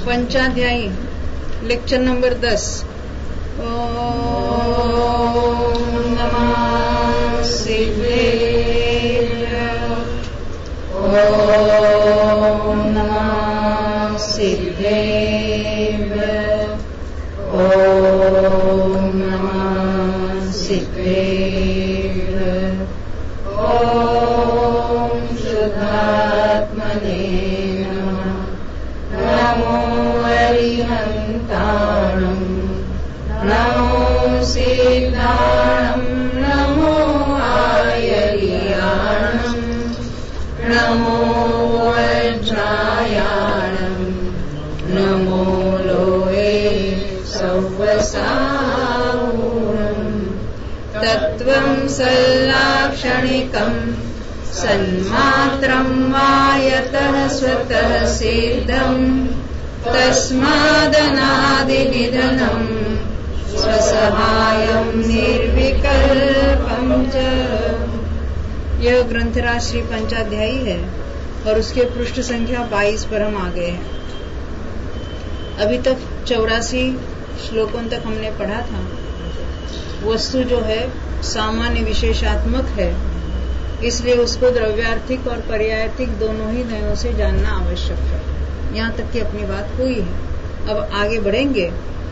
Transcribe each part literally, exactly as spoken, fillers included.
पंचाध्यायी lecture number दस। ओम नमः सिद्धेभ्य ओम नमः सिद्धेभ्य ओम नमः सिद्धेभ्य ओम शुद्धात्मने नमो हरिहन्ताणं नमो सिद्धाणं नमो आयर्याणं नमो वज्रायाणं नमो लोहे सौवसावूरं तत्त्वं सल्लाक्षणिकं सन्मात्रं वायतः स्वतः सिद्धं तस्मादनादिनिधनं स्वसहायं निर्विकल्पं च। यह ग्रंथराज श्री पंचाध्यायी है और उसके पृष्ठ संख्या बाईस पर हम आ गए हैं। अभी तक चौरासी श्लोकों तक हमने पढ़ा था। वस्तु जो है सामान्य विशेषात्मक है, इसलिए उसको द्रव्यार्थिक और पर्यायार्थिक दोनों ही नयों से जानना आवश्यक है। यहाँ तक की अपनी बात हुई है। अब आगे बढ़ेंगे।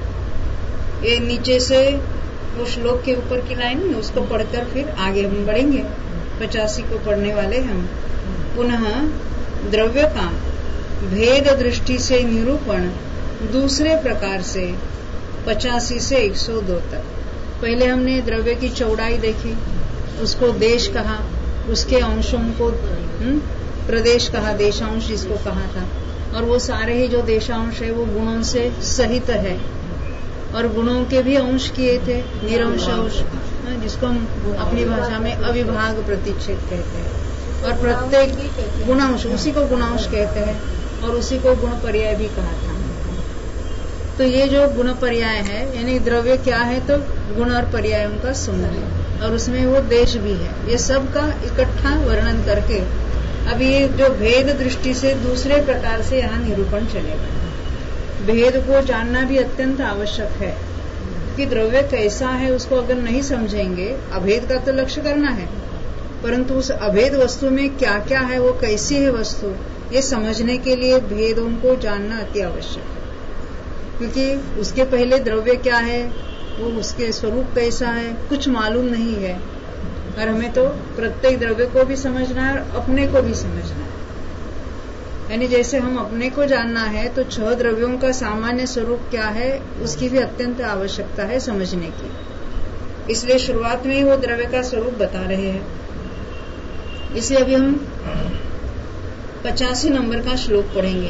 ये नीचे से वो श्लोक के ऊपर की लाइन है, उसको पढ़कर फिर आगे हम बढ़ेंगे। पचासी को पढ़ने वाले हम। पुनः द्रव्य का भेद दृष्टि से निरूपण दूसरे प्रकार से पचासी से एक सौ दो तक। पहले हमने द्रव्य की चौड़ाई देखी, उसको देश कहा, उसके अंशों को हुँ? प्रदेश कहा, देशांश जिसको कहा था। और वो सारे ही जो देशांश है वो गुणों से सहित है और गुणों के भी अंश किए थे, निरंश अंश, जिसको हम अपनी भाषा में अविभाग प्रतिच्छेद कहते हैं। और प्रत्येक गुणांश, उसी को गुणांश कहते हैं और उसी को गुण पर्याय भी कहा था। तो ये जो गुण पर्याय है, यानी द्रव्य क्या है तो गुण और पर्यायों का समूह है और उसमें वो देश भी है। ये सब का इकट्ठा वर्णन करके अब ये जो भेद दृष्टि से दूसरे प्रकार से यहाँ निरूपण चलेगा। भेद को जानना भी अत्यंत आवश्यक है कि द्रव्य कैसा है उसको अगर नहीं समझेंगे, अभेद का तो लक्ष्य करना है, परंतु उस अभेद वस्तु में क्या क्या है, वो कैसी है वस्तु, ये समझने के लिए भेदों को जानना अति आवश्यक है। क्योंकि उसके पहले द्रव्य क्या है, वो उसके स्वरूप कैसा है, कुछ मालूम नहीं है। और हमें तो प्रत्येक द्रव्य को भी समझना है और अपने को भी समझना है। यानी जैसे हम अपने को जानना है तो छह द्रव्यों का सामान्य स्वरूप क्या है उसकी भी अत्यंत आवश्यकता है समझने की। इसलिए शुरुआत में ही वो द्रव्य का स्वरूप बता रहे हैं। इसलिए अभी हम पचासी नंबर का श्लोक पढ़ेंगे।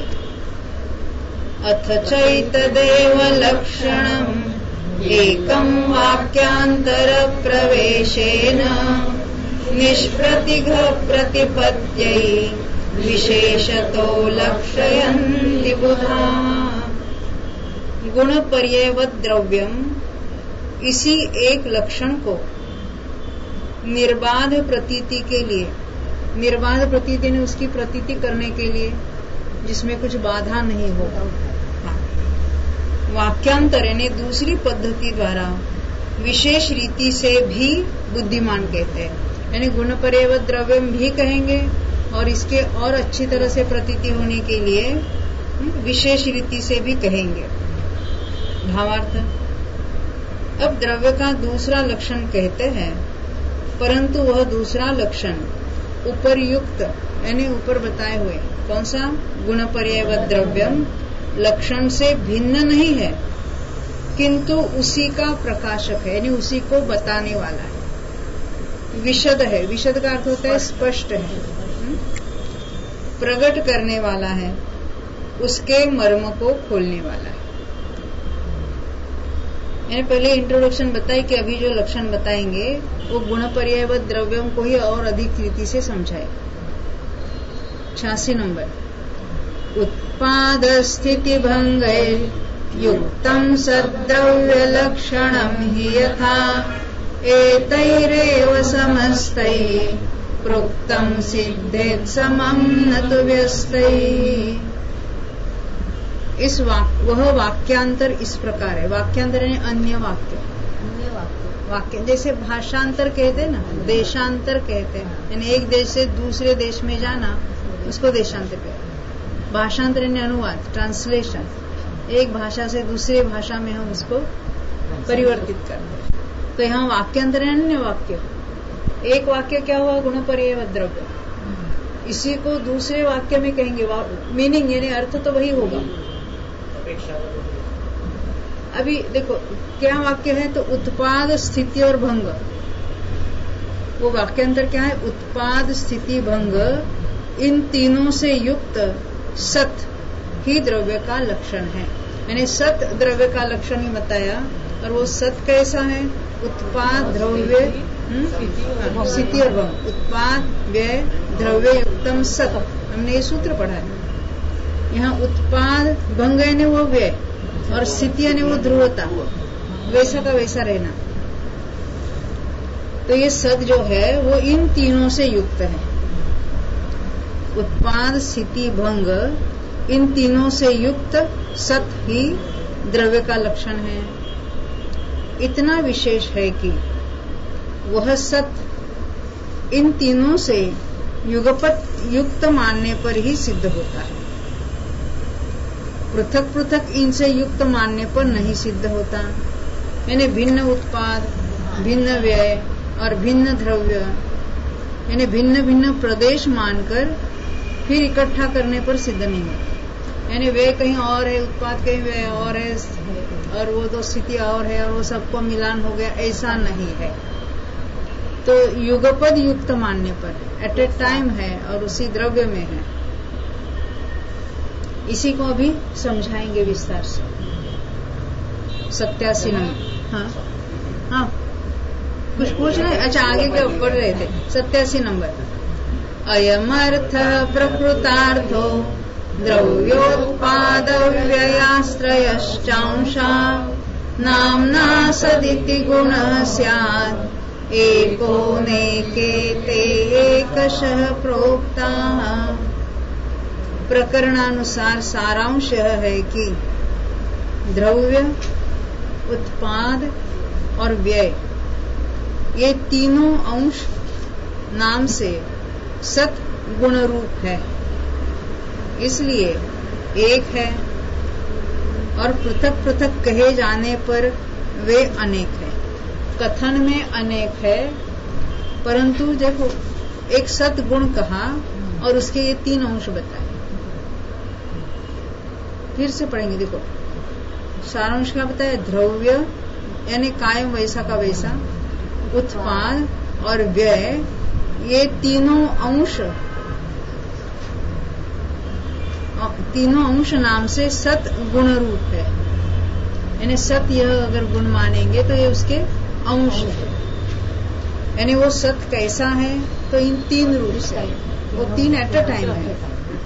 अथ चैतदेव लक्षणम् एकं वाक्यांतर प्रवेशेन निष्प्रतिघ प्रतिपत्यै विशेषतो लक्षयन्ति बुधा। गुण पर्यायवत् द्रव्यम, इसी एक लक्षण को निर्बाध प्रतीति के लिए, निर्बाध प्रतीति ने उसकी प्रतीति करने के लिए जिसमें कुछ बाधा नहीं हो, वाक्यांतर यानी दूसरी पद्धति द्वारा विशेष रीति से भी बुद्धिमान कहते हैं। यानी गुण पर्यायवत् द्रव्यम भी कहेंगे और इसके और अच्छी तरह से प्रतीति होने के लिए विशेष रीति से भी कहेंगे। भावार्थ, अब द्रव्य का दूसरा लक्षण कहते हैं, परंतु वह दूसरा लक्षण उपरयुक्त यानी ऊपर बताए हुए कौन सा गुण पर्यायवत् द्रव्यम लक्षण से भिन्न नहीं है, किंतु उसी का प्रकाशक है, यानी उसी को बताने वाला है। विशद है, विशद का अर्थ होता है स्पष्ट है, प्रकट करने वाला है, उसके मर्म को खोलने वाला है। मैंने पहले इंट्रोडक्शन बताई कि अभी जो लक्षण बताएंगे वो गुण पर्यायवत् द्रव्यों को ही और अधिक रीति से समझाए। छियासी नंबर। उत्पाद स्थिति भंगैर युक्तं सद्द्रव्य लक्षणं हि यथा एतैरेव समस्तैः प्रोक्तं सिद्धेत् समं न तु व्यस्तैः। इस वाक, वह वाक्यांतर इस प्रकार है। वाक्यांतर यानी अन्य वाक्य, अन्य वाक्य वाक्य जैसे भाषांतर कहते हैं ना, देशांतर कहते हैं, यानी एक देश से दूसरे देश में जाना, उसको देशांतर कहते हैं। भाषांतर यानी अनुवाद, ट्रांसलेशन, एक भाषा से दूसरी भाषा में हम उसको परिवर्तित करते हैं। तो यहाँ वाक्यांतर यानी अन्य वाक्य। एक वाक्य क्या हुआ, गुणपर्यय द्रव्य, इसी को दूसरे वाक्य में कहेंगे, मीनिंग यानी अर्थ तो वही होगा। अभी देखो क्या वाक्य है, तो उत्पाद स्थिति और भंग, वो वाक्यांतर क्या है, उत्पाद स्थिति भंग, इन तीनों से युक्त सत ही द्रव्य का लक्षण है। मैंने सत द्रव्य का लक्षण ही बताया। और वो सत कैसा है, उत्पाद द्रव्य स्थिति और भंग, उत्पाद व्यय द्रव्य युक्तम सत, हमने ये सूत्र पढ़ा है। यहाँ उत्पाद भंग यानी वो व्यय और स्थिति यानी वो ध्रुवता, वैसा का वैसा रहना। तो ये सत जो है वो इन तीनों से युक्त है। उत्पाद स्थिति भंग इन तीनों से युक्त सत ही द्रव्य का लक्षण है। इतना विशेष है कि वह सत इन तीनों से युगपत युक्त मानने पर ही सिद्ध होता है। पृथक पृथक इनसे युक्त मानने पर नहीं सिद्ध होता। यानी भिन्न उत्पाद, भिन्न व्यय और भिन्न द्रव्य, यानी भिन्न भिन्न प्रदेश मानकर फिर इकट्ठा करने पर सिद्ध नहीं होता। यानी व्यय कहीं और है, उत्पाद कहीं व्यय और है, और वो दो स्थिति और है, और वो सबको मिलान हो गया, ऐसा नहीं है। तो युगपद युक्त मानने पर एट ए टाइम है और उसी द्रव्य में है। इसी को अभी समझाएंगे विस्तार से। सत्यासी नंबर, हाँ हाँ कुछ पूछ रहे? अच्छा आगे क्या पढ़ रहे थे? सत्यासी नंबर। अयमर्थ प्रकृतार्थो द्रव्योत्पाद व्ययाश्रयश्चांशा नाम्ना सदिति गुणः स्यात् एको नेकेते एकशः प्रोक्ताः। प्रकरणानुसार सारांश है कि द्रव्य, उत्पाद और व्यय ये तीनों अंश नाम से सत गुण रूप है, इसलिए एक है, और पृथक पृथक कहे जाने पर वे अनेक है। कथन में अनेक है, परंतु देखो एक सत गुण कहा और उसके ये तीन अंश बताए। फिर से पढ़ेंगे, देखो सारांश क्या बताया, द्रव्य यानी कायम वैसा का वैसा, उत्पाद और व्यय ये तीनों अंश तीनों अंश नाम से सत गुण रूप है। यानी सत यह अगर गुण मानेंगे तो ये उसके अंश है। यानी वो सत कैसा है, तो इन तीन रूप से, वो तीन एट अ टाइम है।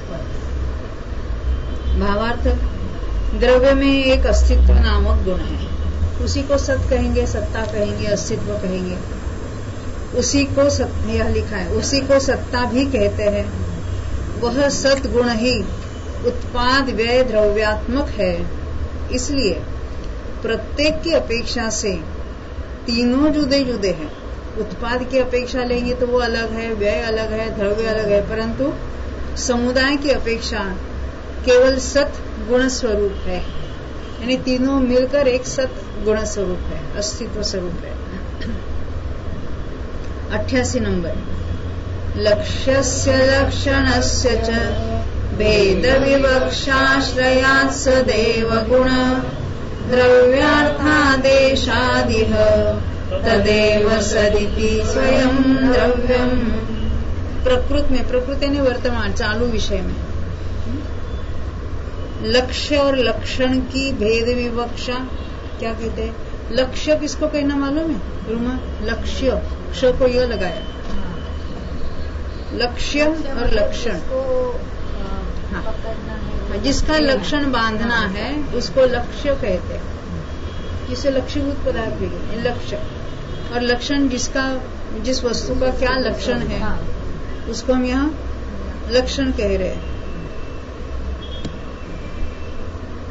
भावार्थ, द्रव्य में एक अस्तित्व नामक गुण है, उसी को सत कहेंगे, सत्ता कहेंगे, अस्तित्व कहेंगे। उसी को सत, यह लिखा है, उसी को सत्ता भी कहते हैं। वह सत गुण ही उत्पाद व्यय द्रव्यात्मक है। इसलिए प्रत्येक की अपेक्षा से तीनों जुदे जुदे हैं। उत्पाद की अपेक्षा लेंगे तो वो अलग है, व्यय अलग है, द्रव्य अलग है, परंतु समुदाय की अपेक्षा केवल सत गुण स्वरूप है। यानी तीनों मिलकर एक सत गुण स्वरूप है, अस्तित्व स्वरूप है। अट्ठासी नंबर। लक्ष्यस्य लक्षणस्य च भेद विवक्षाश्रयात् सदैव गुण द्रव्यार्थादेशादिह तदेव सदिति स्वयं द्रव्यम। प्रकृत में, प्रकृति यानी वर्तमान चालू विषय में, लक्ष्य और लक्षण की भेद विवक्षा क्या कहते हैं? लक्ष्य किसको कहना मालूम है? रूमा, लक्ष्य, क्ष को यह लगाया, लक्ष्य और लक्षण। हाँ, जिसका लक्षण बांधना है उसको लक्ष्य कहते हैं। जिसे लक्ष्यभूत पदार्थ भी लक्ष्य, और लक्षण जिसका, जिस वस्तु का क्या लक्षण है उसको हम यहाँ लक्षण कह रहे हैं।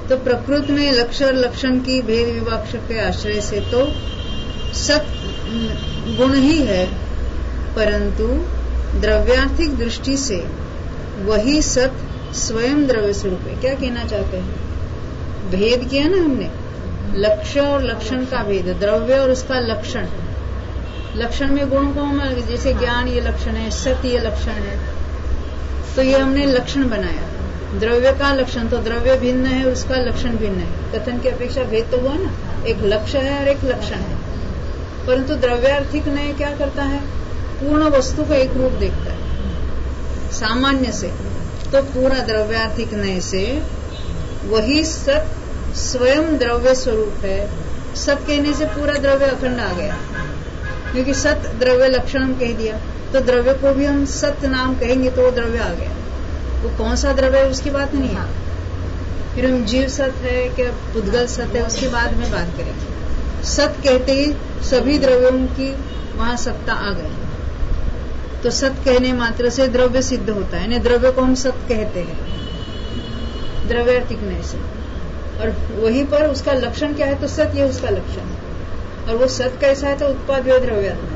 तो प्रकृति में लक्ष्य और लक्षण की भेद विवक्षा के आश्रय से तो सत गुण ही है, परंतु द्रव्यार्थिक दृष्टि से वही सत स्वयं द्रव्य स्वरूप है। क्या कहना चाहते हैं? भेद किया ना हमने, लक्ष्य और लक्षण का भेद, द्रव्य और उसका लक्षण। लक्षण में गुण को हम, जैसे ज्ञान ये लक्षण है, सत्य ये लक्षण है, तो ये हमने लक्षण बनाया। द्रव्य का लक्षण, तो द्रव्य भिन्न है, उसका लक्षण भिन्न है। कथन की अपेक्षा भेद तो हुआ ना, एक लक्ष्य है और एक लक्षण है। परंतु द्रव्यार्थिक नय क्या करता है? पूर्ण वस्तु को एक रूप देखता है सामान्य से। तो पूरा द्रव्यार्थिक नय से वही सत स्वयं द्रव्य स्वरूप है। सत कहने से पूरा द्रव्य अखंड आ गया, क्योंकि सत द्रव्य लक्षण हम कह दिया, तो द्रव्य को भी हम सत नाम कहेंगे तो वो द्रव्य आ गया। वो कौन सा द्रव्य है उसकी बात नहीं है। फिर हम जीव सत है क्या पुद्गल सत है उसकी बाद में बात करेंगे। सत कहते ही सभी द्रव्यों की वहां सत्ता आ गई। तो सत कहने मात्र से द्रव्य सिद्ध होता है, द्रव्य को हम सत कहते हैं द्रव्यार्थिक नय से। और वहीं पर उसका लक्षण क्या है? तो सत ये उसका लक्षण है। और वो सत कैसा है? तो उत्पाद द्रव्यात्मक।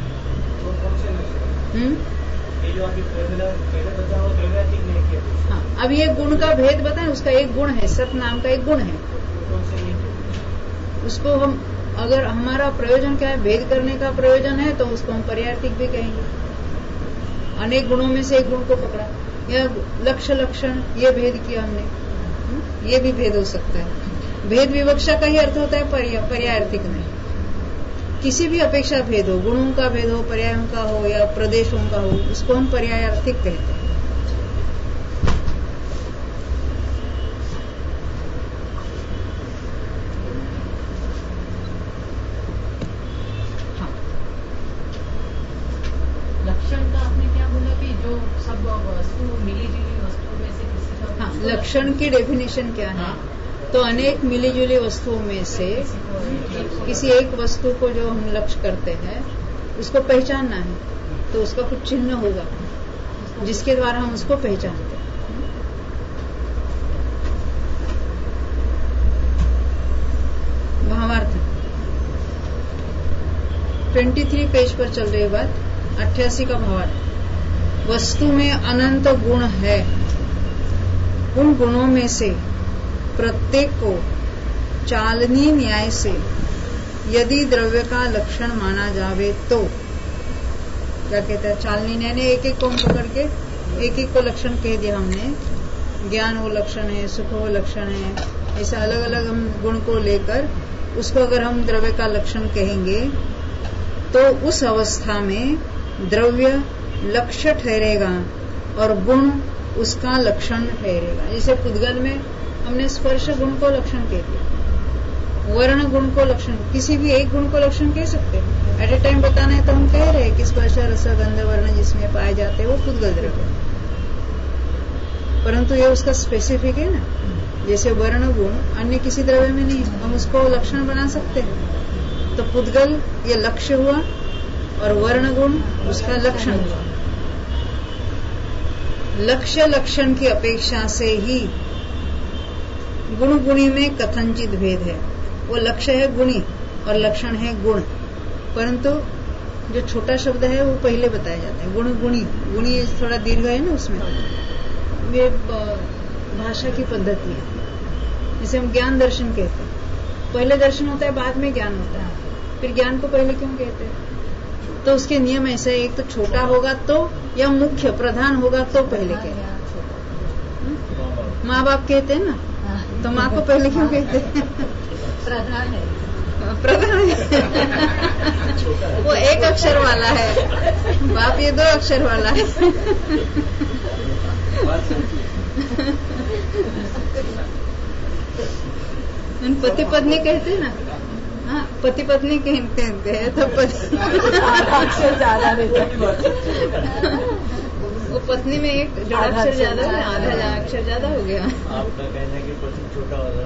हम्म हाँ, अब ये गुण का भेद बताएं। उसका एक गुण है, सत नाम का एक गुण है। उसको हम, अगर हमारा प्रयोजन क्या है, भेद करने का प्रयोजन है, तो उसको हम पर्यायर्थिक भी कहेंगे। अनेक गुणों में से एक गुण को पकड़ा, या लक्ष्य लक्षण, ये भेद किया हमने, ये भी भेद हो सकता है। भेद विवक्षा का ही अर्थ होता है पर्यायर्थिक नहीं। किसी भी अपेक्षा भेद हो, गुणों का भेद हो, पर्यायों का हो या प्रदेशों का हो, उसको हम पर्यायार्थिक कहते हैं। हाँ, लक्षण का आपने क्या बोला कि जो सब वस्तु मिली जुली वस्तुओं में से किसी का, हाँ, लक्षण की डेफिनेशन क्या है? हाँ। तो अनेक मिली जुली वस्तुओं में से किसी एक वस्तु को जो हम लक्ष्य करते हैं उसको पहचानना है, तो उसका कुछ चिन्ह होगा जिसके द्वारा हम उसको पहचानते हैं। भावार्थ तेईस पेज पर चल रही बात, अट्ठासी का भावार्थ। वस्तु में अनंत गुण है, उन गुणों में से प्रत्येक को चालनी न्याय से यदि द्रव्य का लक्षण माना जावे तो, क्या कहता है? चालनी न्याय ने एक एक को पकड़ के एक एक को लक्षण कह दिया हमने। ज्ञान वो लक्षण है, सुख वो लक्षण है, ऐसा अलग अलग हम गुण को लेकर उसको अगर हम द्रव्य का लक्षण कहेंगे तो उस अवस्था में द्रव्य लक्ष्य ठहरेगा और गुण उसका लक्षण ठहरेगा। जैसे पुद्गल में हमने स्पर्श गुण को लक्षण कह दिया, वर्ण गुण को लक्षण, किसी भी एक गुण को लक्षण कह सकते हैं। एट ए टाइम बताना है तो हम कह रहे हैं कि स्पर्श रस गंध वर्ण जिसमें पाए जाते हैं वो पुद्गल द्रव्य, परंतु ये उसका स्पेसिफिक है ना। जैसे वर्ण गुण अन्य किसी द्रव्य में नहीं, हम उसको लक्षण बना सकते हैं। तो पुद्गल ये लक्ष्य हुआ और वर्ण गुण उसका लक्षण हुआ। लक्ष्य लक्षण की अपेक्षा से ही गुण गुणी में कथनचित भेद है। वो लक्ष्य है गुणी और लक्षण है गुण, परंतु जो छोटा शब्द है वो पहले बताया जाता है। गुण गुणी, गुणी थोड़ा दीर्घ है ना, उसमें ये भाषा की पद्धति है। जिसे हम ज्ञान दर्शन कहते हैं, पहले दर्शन होता है बाद में ज्ञान होता है। फिर ज्ञान को पहले क्यों कहते हैं? तो उसके नियम ऐसे, एक तो छोटा होगा तो, या मुख्य प्रधान होगा तो पहले कहते हैं। माँ बाप कहते हैं ना, तो माँ को पहले क्यों कहते हैं? प्रधान है, प्रधान है वो एक अक्षर वाला है, बाप ये दो अक्षर वाला है। पति पत्नी कहते हैं ना, हाँ पति पत्नी कहते हैं, तो पति अक्षर ज्यादा वो पत्नी में एक जोड़ा अक्षर ज्यादा है, आधा अक्षर ज्यादा हो गया। आपका कहना है कि पति छोटा वाला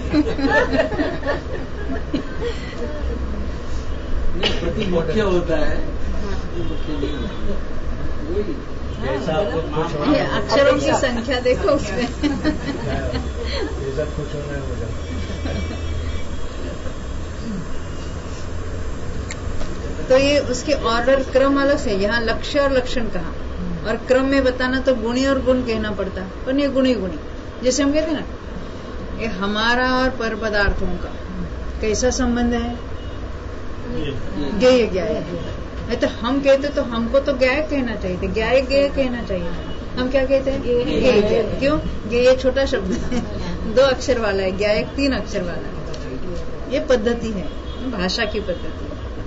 पति मुख्य होता है, मुख्य नहीं होता। अक्षरों की संख्या देखो उसमें। जैसा खुश तो ये उसके ऑर्डर क्रम अलग से, यहाँ लक्ष्य और लक्षण कहा, और क्रम में बताना तो गुणी और गुण कहना पड़ता, पर ये गुणी गुणी। जैसे हम कहते हैं ना, ये हमारा और पर पदार्थों का कैसा संबंध है? ज्ञेय ज्ञाय है। तो हम कहते तो हमको तो ज्ञाय कहना चाहिए था, ज्ञाय ज्ञेय कहना चाहिए। हम क्या कहते हैं? ज्ञेय। क्यों? ज्ञेय छोटा शब्द है, दो अक्षर वाला है, ज्ञाय तीन अक्षर वाला है। ये पद्धति है, भाषा की पद्धति।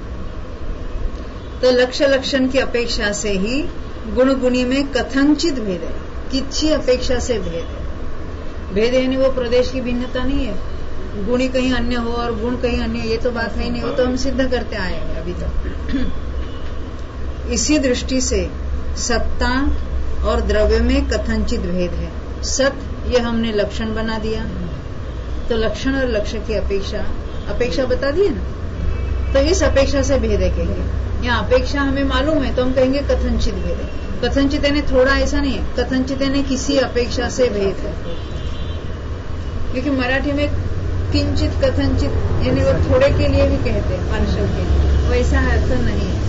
तो लक्ष्य लक्षण की अपेक्षा से ही गुण गुणी में कथनचित भेद है, किसी अपेक्षा से भेद है। भेद यानी वो प्रदेश की भिन्नता नहीं है, गुणी कहीं अन्य हो और गुण कहीं अन्य, ये तो बात है ही नहीं, वो तो हम सिद्ध करते आए हैं अभी तक। इसी दृष्टि से सत्ता और द्रव्य में कथनचित भेद है। सत ये हमने लक्षण बना दिया, तो लक्षण और लक्ष्य की अपेक्षा अपेक्षा बता दिए ना, तो इस अपेक्षा से भेद है कहेंगे। यहाँ अपेक्षा हमें मालूम है तो हम कहेंगे कथनचित भेद है। कथनचित यानी थोड़ा, ऐसा नहीं है, कथनचित यानी किसी अपेक्षा से भेद है। क्योंक't मराठी में किंचित कथनचित यानी वो थोड़े के लिए भी कहते हैं, पार्शल के लिए, वैसा अर्थ नहीं है।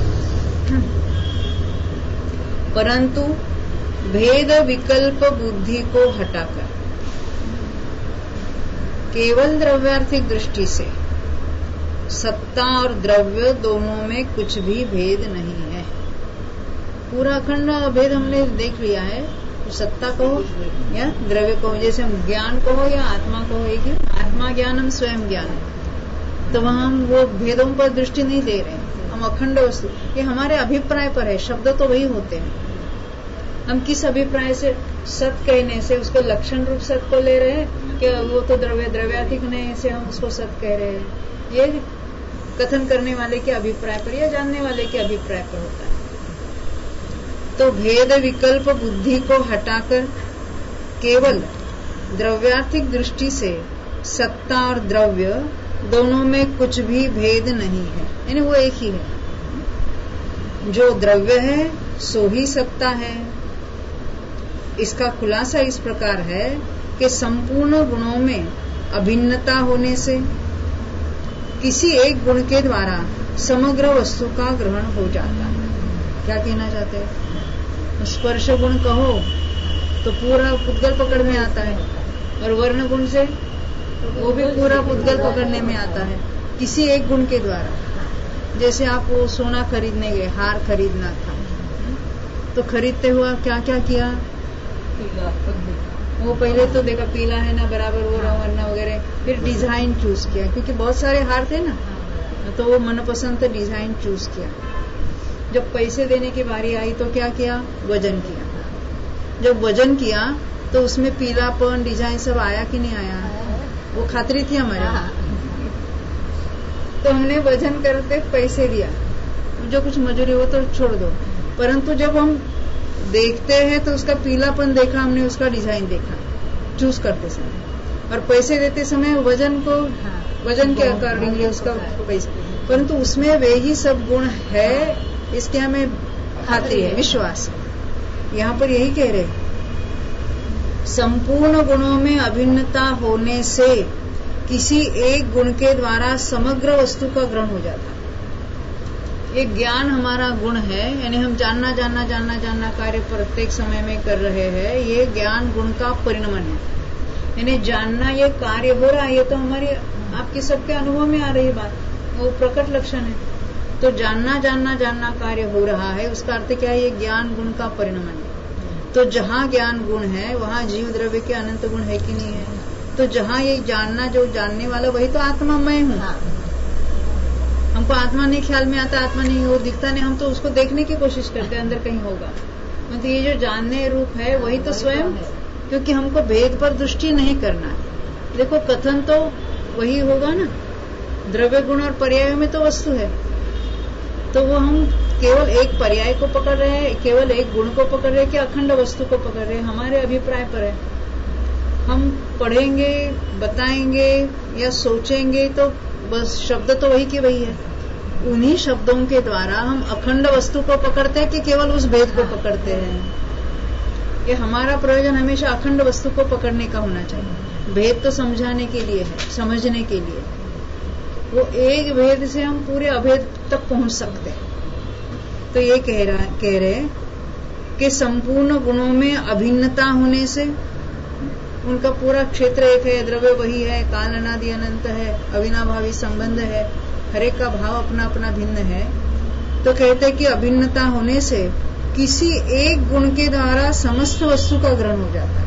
परंतु भेद विकल्प बुद्धि को हटाकर केवल द्रव्यार्थिक दृष्टि से सत्ता और द्रव्य दोनों में कुछ भी भेद नहीं है। पूरा अखंड भेद हमने देख लिया है। तो सत्ता कहो या द्रव्य कहो, जैसे हम ज्ञान कहो या आत्मा कहो, एक ही आत्मा ज्ञानम स्वयं ज्ञान, तो वहां हम वो भेदों पर दृष्टि नहीं दे रहे हैं, हम अखंड वस्तु, ये हमारे अभिप्राय पर है। शब्द तो वही होते हैं, हम किस अभिप्राय से सत कहने से उसको लक्षण रूप सत को ले रहे हैं कि वो तो द्रव्य द्रव्याधिक नहीं से हम उसको सत कह रहे हैं, ये कथन करने वाले के अभिप्राय पर या जानने वाले के अभिप्राय पर होता है। तो भेद विकल्प बुद्धि को हटाकर केवल द्रव्यार्थिक दृष्टि से सत्ता और द्रव्य दोनों में कुछ भी भेद नहीं है, यानी वो एक ही है। जो द्रव्य है सो ही सत्ता है। इसका खुलासा इस प्रकार है कि संपूर्ण गुणों में अभिन्नता होने से किसी एक गुण के द्वारा समग्र वस्तु का ग्रहण हो जाता है। क्या कहना चाहते हैं? स्पर्श गुण कहो तो पूरा पुद्गल पकड़ में आता है, और वर्ण गुण से वो भी पूरा पुद्गल पकड़ने में आता है किसी एक गुण के द्वारा। जैसे आप वो सोना खरीदने गए, हार खरीदना था, तो खरीदते हुआ क्या क्या किया? वो पहले तो देखा पीला है ना, बराबर वो रंग वगैरह, फिर डिजाइन चूज किया, क्योंकि बहुत सारे हार थे ना, तो वो मनपसंद डिजाइन चूज किया। जब पैसे देने की बारी आई तो क्या किया? वजन किया। जब वजन किया तो उसमें पीलापन डिजाइन सब आया कि नहीं आया? वो खातरी थी हमारे, तो हमने वजन करते पैसे दिया, जो कुछ मजूरी हो तो छोड़ दो। परंतु जब हम देखते हैं तो उसका पीलापन देखा हमने, उसका डिजाइन देखा चूज करते समय, और पैसे देते समय वजन को वजन के अकॉर्डिंगली उसका पैसे, परंतु उसमें वे ही सब गुण है, इसके हमें खातरी है, विश्वास है। यहाँ पर यही कह रहे, संपूर्ण गुणों में अभिन्नता होने से किसी एक गुण के द्वारा समग्र वस्तु का ग्रहण हो जाता है। ये ज्ञान हमारा गुण है, यानी हम जानना जानना जानना जानना कार्य प्रत्येक समय में कर रहे हैं, ये ज्ञान गुण का परिणमन है। यानी जानना ये कार्य हो रहा है, ये तो हमारी आपके सबके अनुभव में आ रही बात, वो प्रकट लक्षण है। तो जानना जानना जानना कार्य हो रहा है, उसका अर्थ क्या है? ये ज्ञान गुण का परिणमन है। तो जहाँ ज्ञान गुण है वहाँ जीव द्रव्य के अनंत गुण है कि नहीं है? तो जहाँ ये जानना, जो जानने वाला वही तो आत्मा मैं हूँ। हमको आत्मा नहीं ख्याल में आता, आत्मा नहीं हो दिखता नहीं, हम तो उसको देखने की कोशिश करते हैं अंदर कहीं होगा। मतलब ये जो जानने रूप है वही तो स्वयं है, क्योंकि हमको भेद पर दृष्टि नहीं करना है। देखो कथन तो वही होगा ना, द्रव्य गुण और पर्याय में तो वस्तु है, तो वो हम केवल एक पर्याय को पकड़ रहे हैं, केवल एक गुण को पकड़ रहे हैं कि अखंड वस्तु को पकड़ रहे हैं, हमारे अभिप्राय पर है। हम पढ़ेंगे, बताएंगे या सोचेंगे तो बस शब्द तो वही की वही है। उन्हीं शब्दों के द्वारा हम अखंड वस्तु को पकड़ते हैं कि केवल उस भेद को पकड़ते हैं। ये हमारा प्रयोजन हमेशा अखंड वस्तु को पकड़ने का होना चाहिए। भेद तो समझाने के लिए है, समझने के लिए। वो एक भेद से हम पूरे अभेद तक पहुंच सकते हैं। तो ये कह रहा कह रहे कि संपूर्ण गुणों में अभिन्नता होने से उनका पूरा क्षेत्र एक है, द्रव्य वही है, काल अनादि अनंत है, अविनाभावी संबंध है, हरेक का भाव अपना अपना भिन्न है। तो कहते हैं कि अभिन्नता होने से किसी एक गुण के द्वारा समस्त वस्तु का ग्रहण हो जाता है।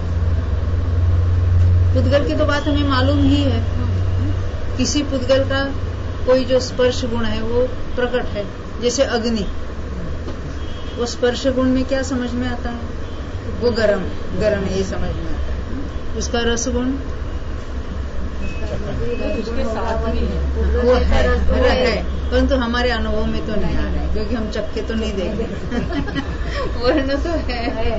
पुद्गल की तो बात हमें मालूम ही है, किसी पुद्गल का कोई जो स्पर्श गुण है वो प्रकट है, जैसे अग्नि, वो स्पर्श गुण में क्या समझ में आता है? वो गरम गरम ये समझ में आता है। उसका रस गुण उसके साथ भी है, वो है, है परंतु हमारे अनुभव में तो नहीं आ रहा है, क्योंकि हम चक्के तो नहीं देख रहे। वर्ण तो है,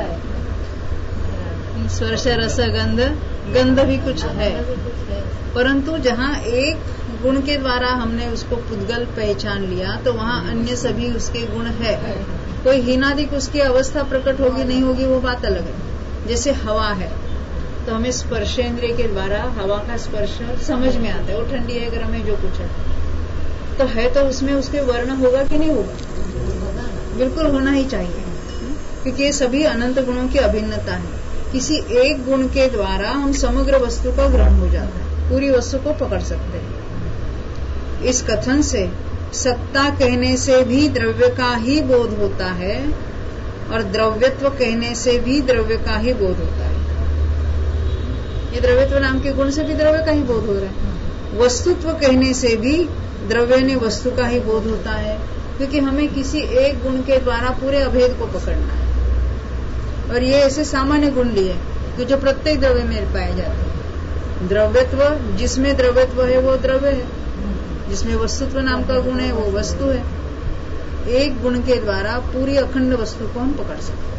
स्पर्श रस गंध, गंध भी कुछ है, परंतु जहाँ एक गुण के द्वारा हमने उसको पुद्गल पहचान लिया तो वहाँ अन्य सभी उसके गुण है। कोई हीनादिक उसकी अवस्था प्रकट होगी नहीं होगी वो बात अलग है। जैसे हवा है तो हमें स्पर्शेंद्रिय के द्वारा हवा का स्पर्श समझ में आता है, वो ठंडी है गर्म है जो कुछ है, तो है तो उसमें उसके वर्ण होगा कि नहीं होगा? बिल्कुल होना ही चाहिए, क्योंकि ये सभी अनंत गुणों की अभिन्नता है। किसी एक गुण के द्वारा हम समग्र वस्तु का ग्रहण हो जाता है, पूरी वस्तु को पकड़ सकते हैं। इस कथन से सत्ता कहने से भी द्रव्य का ही बोध होता है और द्रव्यत्व कहने से भी द्रव्य का ही बोध होता है। ये द्रव्यत्व नाम के गुण से भी द्रव्य का ही बोध हो रहा है। वस्तुत्व कहने से भी द्रव्य ने वस्तु का ही बोध होता है, क्योंकि हमें किसी एक गुण के द्वारा पूरे अभेद को पकड़ना है। और ये ऐसे सामान्य गुण लिए कि जो प्रत्येक द्रव्य में पाए जाते हैं। द्रव्यत्व, जिसमें द्रव्यत्व है वो द्रव्य है, जिसमें वस्तुत्व नाम का गुण है वो वस्तु है। एक गुण के द्वारा पूरी अखंड वस्तु को हम पकड़ सकते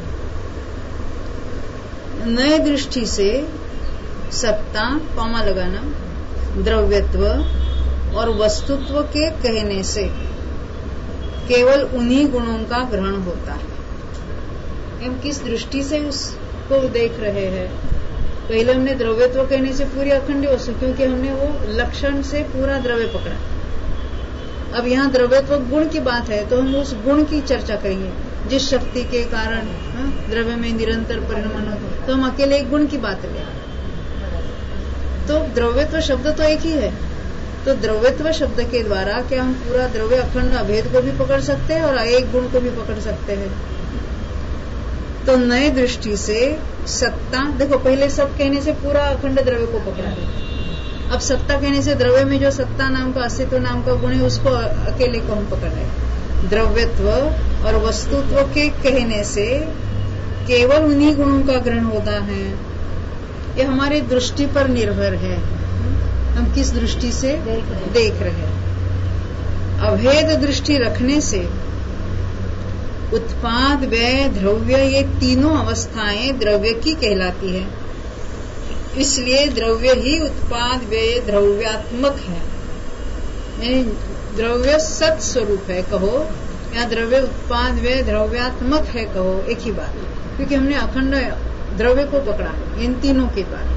हैं। नए दृष्टि से सत्ता, कॉमा लगाना, द्रव्यत्व और वस्तुत्व के कहने से केवल उन्हीं गुणों का ग्रहण होता है। हम किस दृष्टि से उसको देख रहे हैं? पहले हमने द्रव्यत्व कहने से पूरी अखंड वस्तु, क्योंकि हमने वो लक्षण से पूरा द्रव्य पकड़ा। अब यहाँ द्रव्यत्व गुण की बात है तो हम उस गुण की चर्चा करेंगे, जिस शक्ति के कारण द्रव्य में निरंतर परिणमन होता, तो हम अकेले एक गुण की बात लें। तो द्रव्यत्व शब्द तो एक ही है, तो द्रव्यत्व शब्द के द्वारा क्या हम पूरा द्रव्य अखंड अभेद को भी पकड़ सकते हैं और एक गुण को भी पकड़ सकते हैं। तो नए दृष्टि से सत्ता, देखो पहले सब कहने से पूरा अखंड द्रव्य को पकड़ा, अब सत्ता कहने से द्रव्य में जो सत्ता नाम का, अस्तित्व नाम का गुण है उसको अकेले को हम पकड़ रहे। द्रव्यत्व और वस्तुत्व के कहने से केवल उन्हीं गुणों का ग्रहण होता है। ये हमारी दृष्टि पर निर्भर है, हम किस दृष्टि से देख रहे हैं। अभेद दृष्टि रखने से उत्पाद, व्यय, द्रव्य, ये तीनों अवस्थाएं द्रव्य की कहलाती है। इसलिए द्रव्य ही उत्पाद, व्यय, द्रव्यात्मक है। यानी द्रव्य सत स्वरूप है कहो, या द्रव्य उत्पाद, व्यय, द्रव्यात्मक है कहो, एक ही बात, क्योंकि हमने अखंड द्रव्य को पकड़ा इन तीनों के द्वारा।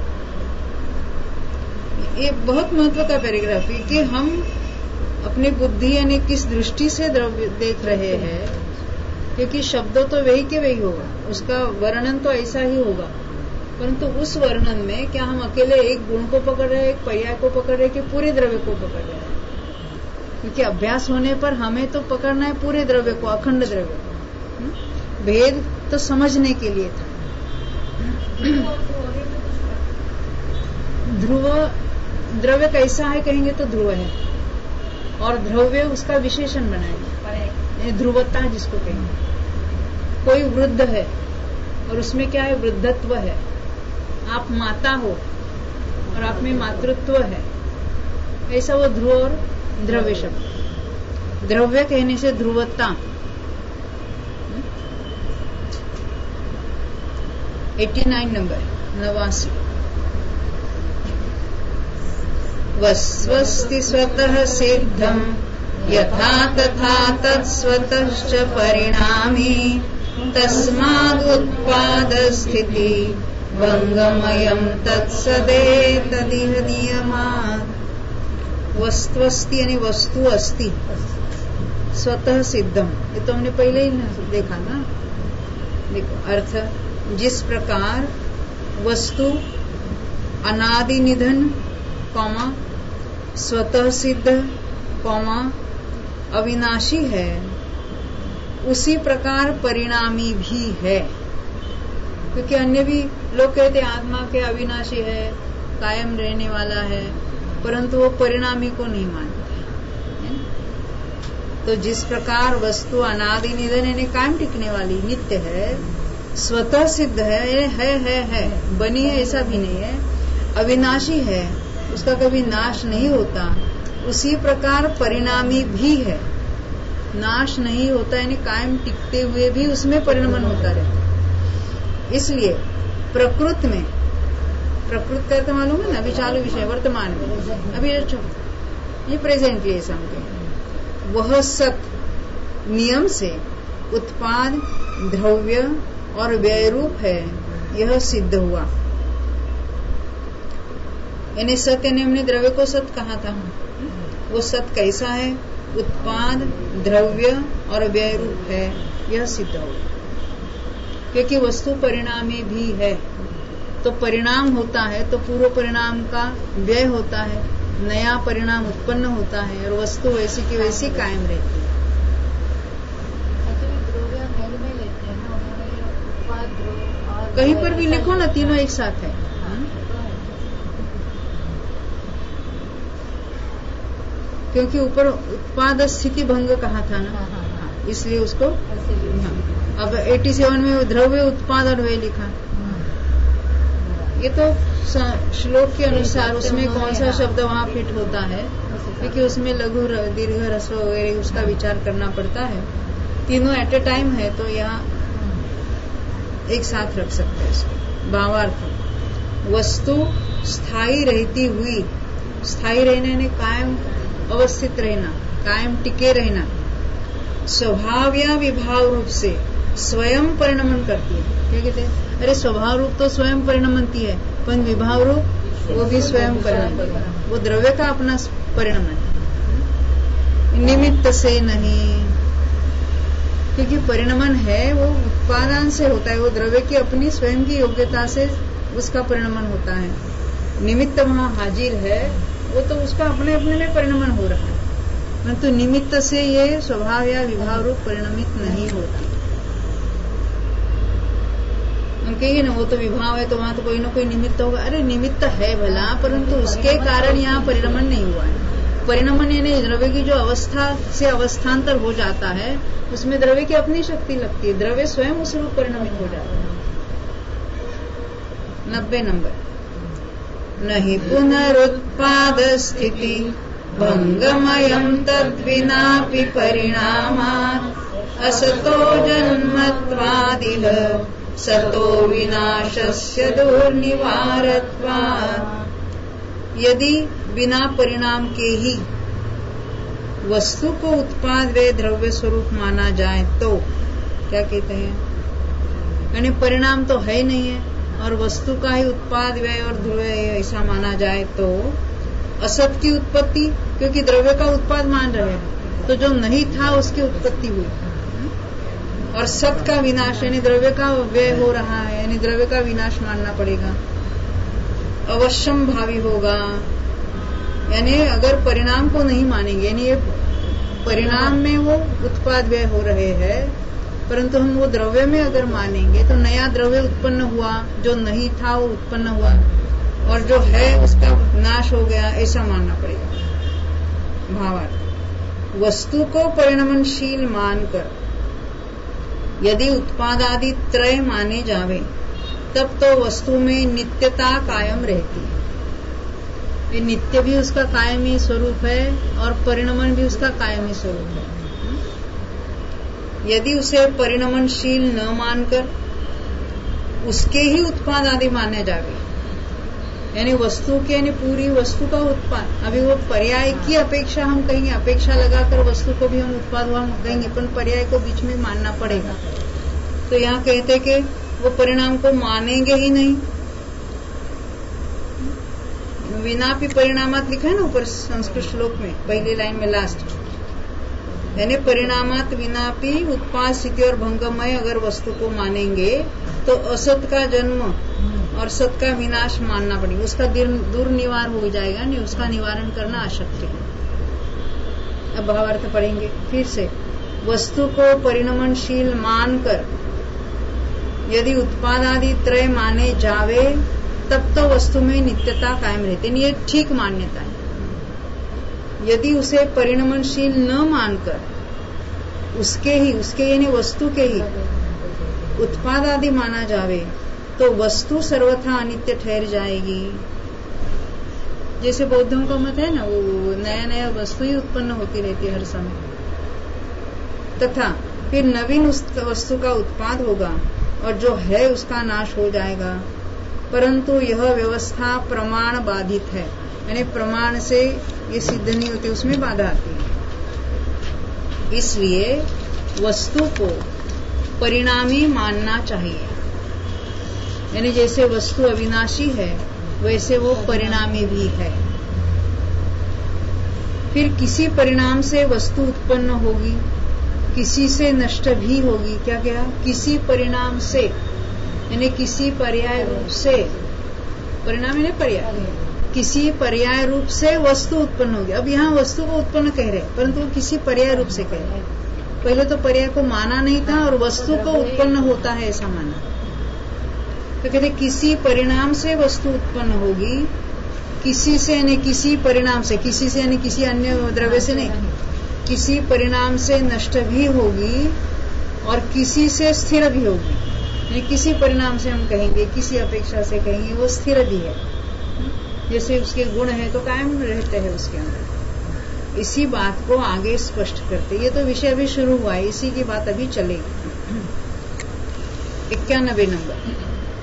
ये बहुत महत्व का पैराग्राफ है कि हम अपनी बुद्धि यानी किस दृष्टि से द्रव्य देख रहे हैं, क्योंकि शब्द तो वही के वही होगा, उसका वर्णन तो ऐसा ही होगा, परंतु उस वर्णन में क्या हम अकेले एक गुण को पकड़ रहे हैं, एक पर्याय को पकड़ रहे हैं कि पूरे द्रव्य को पकड़ रहे हैं? क्योंकि अभ्यास होने पर हमें तो पकड़ना है पूरे द्रव्य को, अखंड द्रव्य को। भेद तो समझने के लिए था। ध्रुव द्रव्य कैसा है कहेंगे तो ध्रुव है, और द्रव्य उसका विशेषण बनाएंगे, ध्रुवता जिसको कहेंगे। कोई वृद्ध है और उसमें क्या है, वृद्धत्व है। आप माता हो और आप में मातृत्व है, ऐसा वो ध्रुव और द्रव्य शब्द। द्रव्य कहने से ध्रुवता। नवासी नंबर नवासी। वस्वस्ति स्वतः सिद्धम यथा तथा तत्स्वतश्च परिणामी तस्मादुत्पाद स्थिति भंगमयम् तत्सदेतदिह नियमात्। वस्तुस्ति यानी वस्तु अस्ति, स्वतः सिद्धम, ये तो हमने पहले ही देखा ना। देखो अर्थ, जिस प्रकार वस्तु अनादि निधन कौमा स्वतः सिद्ध कौमा अविनाशी है, उसी प्रकार परिणामी भी है। क्योंकि अन्य भी लोग कहते आत्मा के अविनाशी है, कायम रहने वाला है, परंतु वो परिणामी को नहीं मानते है? तो जिस प्रकार वस्तु अनादि निधन यानी कायम टिकने वाली नित्य है, स्वतः सिद्ध है, ये है है है बनी है ऐसा भी नहीं है, अविनाशी है, उसका कभी नाश नहीं होता, उसी प्रकार परिणामी भी है, नाश नहीं होता यानी कायम टिकते हुए भी उसमें परिणमन होता रहता। इसलिए प्रकृति में, प्रकृति का तो मालूम है ना, अभी चालू विषय वर्तमान में, अभी ये प्रेजेंटली समझे, वह सत नियम से उत्पाद द्रव्य और व्यय रूप है, यह सिद्ध हुआ। यानी सत यानी हमने द्रव्य को सत कहा था, वो सत कैसा है, उत्पाद द्रव्य और व्यय रूप है, यह सिद्ध हुआ। क्योंकि वस्तु परिणामी भी है, तो परिणाम होता है तो पूर्व परिणाम का व्यय होता है, नया परिणाम उत्पन्न होता है, और वस्तु वैसी की वैसी कायम रहती है। कहीं पर भी लिखो ना, तीनों एक साथ है। क्योंकि ऊपर उत्पाद स्थिति भंग कहा था ना, इसलिए उसको हाँ। अब सत्तासी में द्रव्य उत्पाद और व्यय लिखा, ये तो श्लोक के अनुसार उसमें कौन सा शब्द वहाँ फिट होता है, क्योंकि उसमें लघु दीर्घ ह्रस्व वगैरह उसका विचार करना पड़ता है। तीनों एट ए टाइम है तो यहाँ एक साथ रख सकते हैं इसको। भावार्थ, वस्तु स्थायी रहती हुई, स्थायी रहने ने कायम अवस्थित रहना, कायम टिके रहना, स्वभाव या विभाव रूप से स्वयं परिणमन करती है। क्या कहते हैं, अरे स्वभाव रूप तो स्वयं परिणमनती है, पर विभाव रूप वो भी स्वयं परिणमन, वो द्रव्य का अपना परिणमन, निमित्त से नहीं। क्योंकि परिणमन है वो उत्पादन से होता है, वो द्रव्य की अपनी स्वयं की योग्यता से उसका परिणमन होता है। निमित्त वहाँ हाजिर है, वो तो उसका अपने अपने में परिणमन हो रहा है, परंतु तो निमित्त से ये स्वभाव या विभाव रूप परिणमित नहीं होता। हम कहिए ना वो तो विभाव है तो वहाँ तो कोई ना कोई निमित्त होगा, अरे निमित्त है भला, परंतु उसके कारण यहाँ परिणमन नहीं हुआ है। परिणमन यानी द्रव्य की जो अवस्था से अवस्थांतर हो जाता है, उसमें द्रव्य की अपनी शक्ति लगती है, द्रव्य स्वयं उस रूप परिणमित हो जाता है। नब्बे नंबर, नहीं पुनरुत्पाद स्थिति भंगमयम् तद्विनापि परिणामात् असतो जन्मत्वादिह सतो विनाशस्य दुर्निवारत्वात्। यदि बिना परिणाम के ही वस्तु को उत्पाद व द्रव्य स्वरूप माना जाए तो क्या कहते हैं, यानी परिणाम तो है नहीं है और वस्तु का ही उत्पाद व्यय और द्रव्य ऐसा माना जाए तो असत की उत्पत्ति, क्योंकि द्रव्य का उत्पाद मान रहे हैं तो जो नहीं था उसकी उत्पत्ति हुई, और सत का विनाश यानी द्रव्य का व्यय हो रहा है, यानी द्रव्य का विनाश मानना पड़ेगा, अवश्यम भावी होगा। यानी अगर परिणाम को नहीं मानेंगे, यानी ये परिणाम में वो उत्पाद व्यय हो रहे हैं, परंतु हम वो द्रव्य में अगर मानेंगे तो नया द्रव्य उत्पन्न हुआ, जो नहीं था वो उत्पन्न हुआ, और जो है उसका नाश हो गया, ऐसा मानना पड़ेगा। भावार्थ, वस्तु को परिणमनशील मानकर यदि उत्पाद आदि त्रय माने जावे तब तो वस्तु में नित्यता कायम रहती है। ये नित्य भी उसका कायमी स्वरूप है और परिणमन भी उसका कायमी स्वरूप है। यदि उसे परिणमनशील न मानकर उसके ही उत्पाद आदि माने जावे, यानी वस्तु के यानी पूरी वस्तु का उत्पाद, अभी वो पर्याय की अपेक्षा हम कहेंगे, अपेक्षा लगाकर वस्तु को भी हम उत्पाद हुआ कहेंगे, पर पर्याय को बीच में मानना पड़ेगा। तो यहाँ कहते कि वो परिणाम को मानेंगे ही नहीं, विनापि परिणामात लिखा है ना ऊपर संस्कृत श्लोक में पहली लाइन में लास्ट, यानी परिणामात विनापि उत्पाद स्थिति और भंगमय अगर वस्तु को मानेंगे तो असत का जन्म और सत का विनाश मानना पड़ेगा, उसका दुर्निवार हो जाएगा, नहीं उसका निवारण करना अशक्य है। अब भावार्थ पढ़ेंगे फिर से। वस्तु को परिणमनशील मानकर यदि उत्पाद आदि त्रय माने जावे तब तो वस्तु में नित्यता कायम रहती है, ये ठीक मान्यता है। यदि उसे परिणमनशील न मानकर उसके ही उसके यानी वस्तु के ही उत्पाद आदि माना जावे तो वस्तु सर्वथा अनित्य ठहर जाएगी। जैसे बौद्धों का मत है ना, वो नया नया वस्तु ही उत्पन्न होती रहती है हर समय, तथा फिर नवीन उस वस्तु का उत्पाद होगा और जो है उसका नाश हो जाएगा। परंतु यह व्यवस्था प्रमाण बाधित है, यानी प्रमाण से ये सिद्ध नहीं होती, उसमें बाधा आती है। इसलिए वस्तु को परिणामी मानना चाहिए, यानी जैसे वस्तु अविनाशी है वैसे वो परिणामी भी है। फिर किसी परिणाम से वस्तु उत्पन्न होगी, किसी से नष्ट भी होगी। क्या क्या? किसी परिणाम से, यानी किसी पर्याय रूप से, परिणाम यानी पर्याय, किसी पर्याय रूप से वस्तु उत्पन्न होगी। अब यहाँ वस्तु को उत्पन्न कह रहे हैं, परंतु किसी पर्याय रूप से कह रहे हैं। पहले तो पर्याय को माना नहीं था और वस्तु को उत्पन्न होता है ऐसा माना, तो कहते किसी परिणाम से वस्तु उत्पन्न होगी, किसी से यानी किसी परिणाम से, किसी से यानी किसी अन्य द्रव्य से नहीं, किसी परिणाम से नष्ट भी होगी और किसी से स्थिर भी होगी। यानी किसी परिणाम से हम कहेंगे, किसी अपेक्षा से कहेंगे वो स्थिर भी है, जैसे उसके गुण है तो कायम रहते हैं उसके अंदर। इसी बात को आगे स्पष्ट करते, ये तो विषय अभी शुरू हुआ है, इसी की बात अभी चलेगी। इक्यानवे नंबर।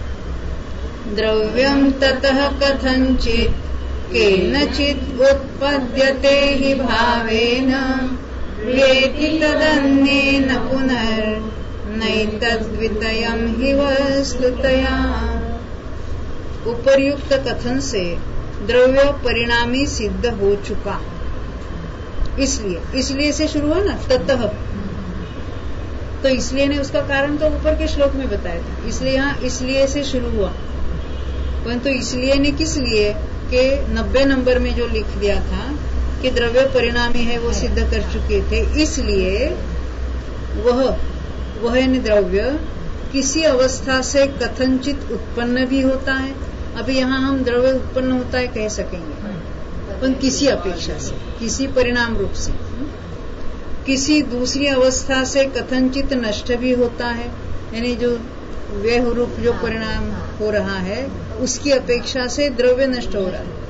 द्रव्यम ततः कथंचित् केनचित् उत्पद्यते हि भावेन वेति तदन्येन पुनर्नैतद्वितयम् हि वस्तुतया। उपर्युक्त कथन से द्रव्य परिणामी सिद्ध हो चुका, इसलिए इसलिए से शुरू हुआ ना ततः, तो इसलिए ने उसका कारण तो ऊपर के श्लोक में बताया था, इसलिए यहाँ इसलिए से शुरू हुआ। परंतु इसलिए ने किस लिए के नब्बे नंबर में जो लिख दिया था कि द्रव्य परिणामी है वो सिद्ध कर चुके थे, इसलिए वह वह द्रव्य किसी अवस्था से कथनचित उत्पन्न भी होता है। अभी यहाँ हम द्रव्य उत्पन्न होता है कह सकेंगे, पर किसी अपेक्षा से, किसी परिणाम रूप से, किसी दूसरी अवस्था से कथनचित नष्ट भी होता है, यानी जो व्यय रूप जो परिणाम हो रहा है उसकी अपेक्षा से द्रव्य नष्ट हो रहा है।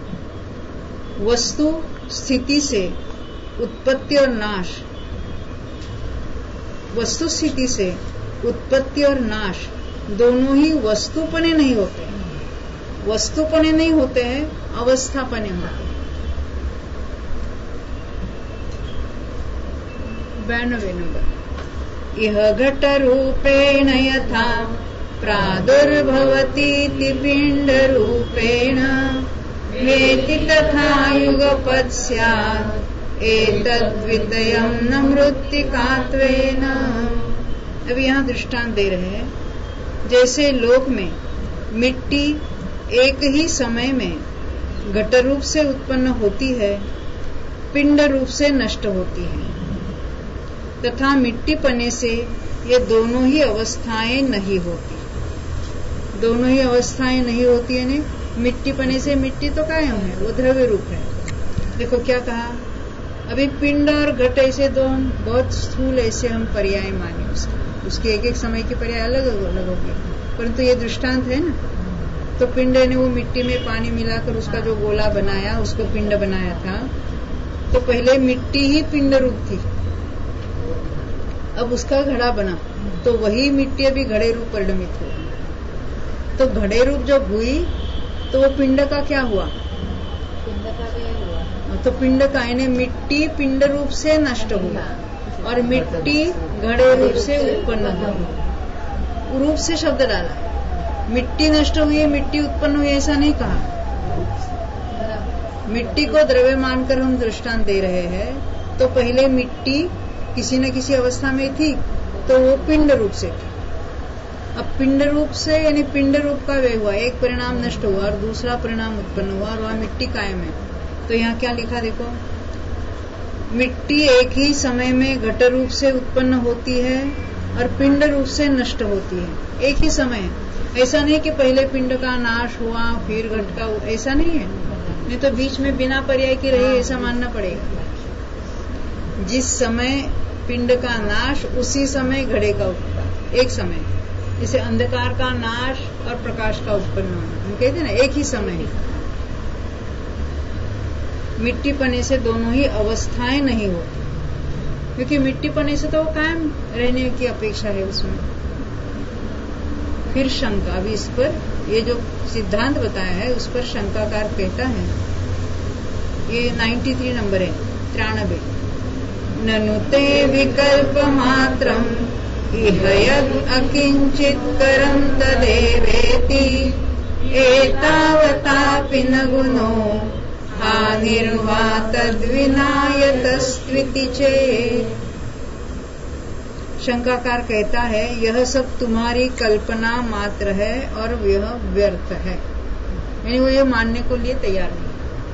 वस्तु स्थिति से उत्पत्ति और नाश, वस्तु स्थिति से उत्पत्ति और नाश दोनों ही वस्तुपने नहीं होते हैं, वस्तुपने नहीं होते हैं, अवस्थापने होते हैं। बानवे नंबर। इह घट रूपेण यथा प्रादुर्भवतीति पिंड रूपेण वेति तथा युगपत् स्यात् एतद्वितयम् न मृत्तिकात्वेन। अब यहाँ दृष्टांत दे रहे हैं, जैसे लोक में मिट्टी एक ही समय में घट रूप से उत्पन्न होती है, पिंड रूप से नष्ट होती है, तथा मिट्टी पने से ये दोनों ही अवस्थाएं नहीं होती। दोनों ही अवस्थाएं नहीं होती है, मिट्टी पने से मिट्टी तो कायम है, वो द्रव्य रूप है। देखो क्या कहा, अभी पिंड और घट ऐसे दो बहुत स्थूल ऐसे हम पर्याय माने, उसके उसके एक एक समय के पर्याय अलग अलग होंगे, परंतु ये दृष्टांत है ना। तो पिंड ने वो मिट्टी में पानी मिलाकर उसका जो गोला बनाया उसको पिंड बनाया था, तो पहले मिट्टी ही पिंड रूप थी, अब उसका घड़ा बना तो वही मिट्टी अभी घड़े रूप परिणमित हुआ। तो घड़े रूप जब हुई तो वो पिंड का क्या हुआ, पिंड का क्या हुआ, तो पिंड का यानी मिट्टी पिंड रूप से नष्ट हुई और मिट्टी घड़े रूप से उत्पन्न हुई। रूप से शब्द डाला, मिट्टी नष्ट हुई मिट्टी उत्पन्न हुई ऐसा नहीं कहा, मिट्टी को द्रव्य मानकर हम दृष्टांत दे रहे हैं, तो पहले मिट्टी किसी न किसी अवस्था में थी, तो वो पिंड रूप से थी। अब पिंड रूप से यानी पिंड रूप का व्यय हुआ, एक परिणाम नष्ट हुआ और दूसरा परिणाम उत्पन्न हुआ और वह मिट्टी कायम है। तो यहाँ क्या लिखा देखो, मिट्टी एक ही समय में घट रूप से उत्पन्न होती है और पिंड रूप से नष्ट होती है, एक ही समय। ऐसा नहीं कि पहले पिंड का नाश हुआ फिर घट का, ऐसा नहीं है। नहीं तो बीच में बिना पर्याय की रही, ऐसा मानना पड़ेगा। जिस समय पिंड का नाश उसी समय घड़े का उत्पन्न, एक समय। जैसे अंधकार का नाश और प्रकाश का उत्पन्न होना, हम कहते हैं ना एक ही समय। मिट्टी पने से दोनों ही अवस्थाएं नहीं होती, क्योंकि मिट्टी पने से तो वो कायम रहने की अपेक्षा है उसमें। फिर शंका, अभी इस पर ये जो सिद्धांत बताया है उस पर शंकाकार कहता है, ये तिरानवे नंबर है, तिरानबे। ननुते विकल्प मात्रम इह यद् अकिंचित करम तदेवेति एतावतापि न गुणो हानिर्वा तद्विनायतस्त्विति चेत्। शंकाकार कहता है यह सब तुम्हारी कल्पना मात्र है और यह व्यर्थ है, यानी वो ये मानने को लिए तैयार नहीं।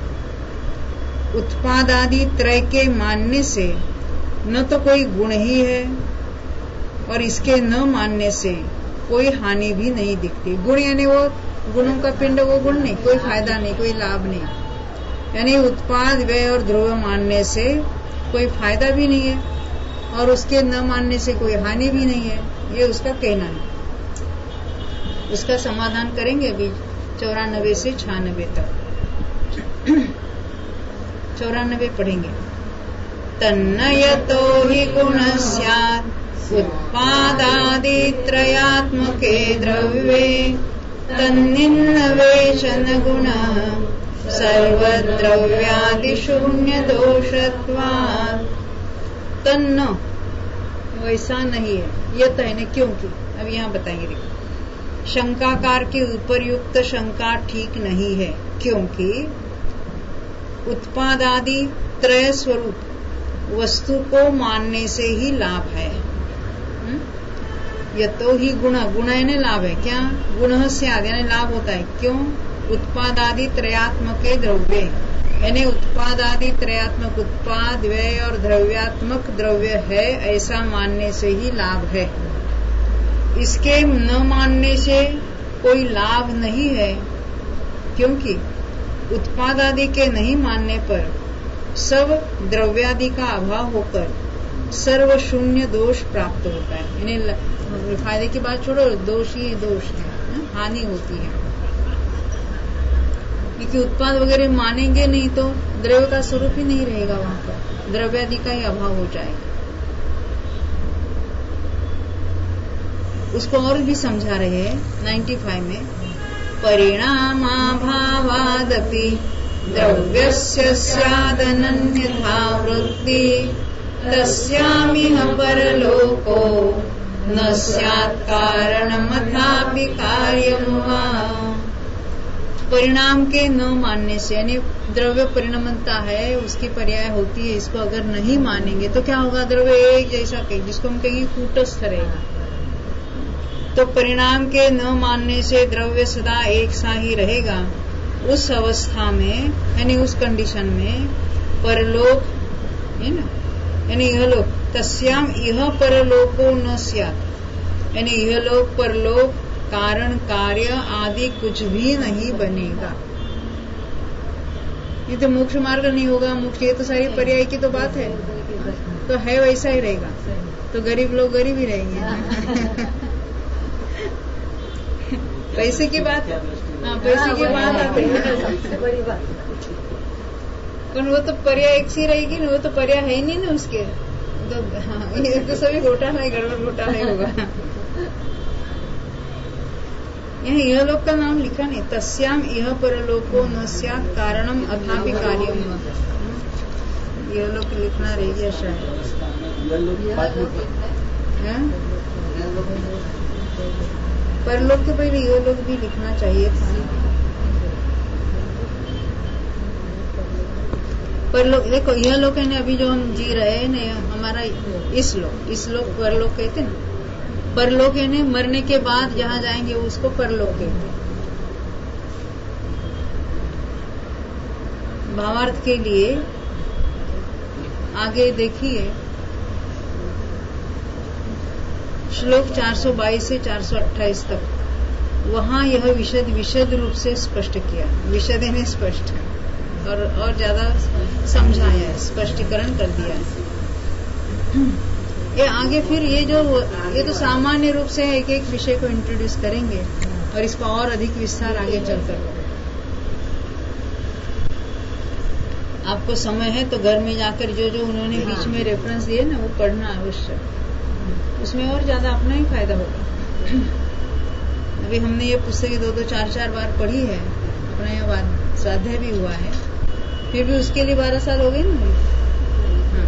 उत्पादादि त्रय के मानने से न तो कोई गुण ही है और इसके न मानने से कोई हानि भी नहीं दिखती। गुण यानी वो गुणों का पिंड, वो गुण नहीं, कोई फायदा नहीं, कोई लाभ नहीं। यानी उत्पाद व्यय और ध्रुव मानने से कोई फायदा भी नहीं है और उसके न मानने से कोई हानि भी नहीं है, ये उसका कहना है। उसका समाधान करेंगे अभी चौरानबे से छियानबे तक। चौरानबे पढ़ेंगे। तन्न यतो हि गुण स्यात् उत्पादादि त्रयात्मके द्रव्ये तन्निन्नवेशन गुणः सर्वद्रव्यादि शून्य दोषत्वात्। तन्न वैसा नहीं है, यत है न, क्योंकि अब यहाँ बताएंगे। देखो, शंकाकार के उपरयुक्त शंका ठीक नहीं है, क्योंकि उत्पादादि त्रय स्वरूप वस्तु को मानने से ही लाभ है। यतो ही गुण, गुण यानी लाभ है। क्या गुण से आदि यानी लाभ होता है, क्यों? उत्पादादि त्रयात्मक द्रव्य, यानी उत्पादादि त्रयात्मक, उत्पाद व्यय और द्रव्यात्मक द्रव्य है ऐसा मानने से ही लाभ है। इसके न मानने से कोई लाभ नहीं है, क्योंकि उत्पादादि के नहीं मानने पर सब द्रव्यादि का अभाव होकर सर्व शून्य दोष प्राप्त होता है। यानी फायदे की बात छोड़ो, दोष ही दोष है, हानि होती है। क्योंकि उत्पाद वगैरह मानेंगे नहीं तो द्रव्य का स्वरूप ही नहीं रहेगा, वहां पर द्रव्यादि का ही अभाव हो जाएगा। उसको और भी समझा रहे हैं पचानवे में। परिणामाभावादपि द्रव्यस्य स्यादनन्यथा वृत्ति तस्यामिह परलोको न स्यात् कारणमथापि कार्यं वा। परिणाम के न मानने से, यानी द्रव्य परिणमता है, उसकी पर्याय होती है, इसको अगर नहीं मानेंगे तो क्या होगा? द्रव्य एक जैसा कहीं, जिसको हम कहेंगे कूटस्थ रहेगा। तो परिणाम के न मानने से द्रव्य सदा एक सा ही रहेगा। उस अवस्था में, यानी उस कंडीशन में परलोक है ना, यानी यह लोक, तस्याम यह परलोको न स्यात्, यानी यह लोक परलोक कारण कार्य आदि कुछ भी नहीं बनेगा। ये तो मोक्ष मार्ग नहीं होगा। मोक्ष, ये तो सारी पर्याय की तो बात है, तो है वैसा ही रहेगा। तो गरीब लोग गरीब ही रहेंगे। पैसे की बात, हाँ पैसे की बात आती है, बड़ी बात। पर वो तो पर्याय एक सी रहेगी ना, वो तो पर्याय है ही नहीं ना उसके। तो हाँ, ये तो सभी घोटाला है, गड़बड़ घोटाला ही होगा। यहाँ यह लोक का नाम लिखा नहीं, तस्याम यह परलोको न स्यात् कारणम अथापि कार्यम। यह लोक लिखना रह गया शायद। परलोक के पहले यह लोक भी लिखना चाहिए था। परलोक देखो, यह लोक है ना, अभी जो हम जी रहे हैं ना, हमारा इस लोक, इस लोक परलोक कहते हैं ना। परलोक है ना, मरने के बाद जहाँ जाएंगे उसको परलोक कहते हैं। भावार्थ के लिए आगे देखिए, श्लोक चार सौ बाईस से चार सौ अट्ठाईस तक, वहाँ यह विशद विशद रूप से स्पष्ट किया। विशद है स्पष्ट है और और ज्यादा समझाया है, स्पष्टीकरण कर दिया है। ये आगे फिर ये जो ये तो सामान्य रूप से एक एक विषय को इंट्रोड्यूस करेंगे और इसका और अधिक विस्तार आगे चलकर। आपको समय है तो घर में जाकर जो जो उन्होंने बीच में रेफरेंस दिए ना, वो पढ़ना अवश्य, उसमें और ज्यादा अपना ही फायदा होगा। अभी हमने ये पुस्तकें दो दो चार चार बार पढ़ी है, अपना यह बात स्वाध्याय भी हुआ है, फिर भी उसके लिए बारह साल हो गए ना। हाँ।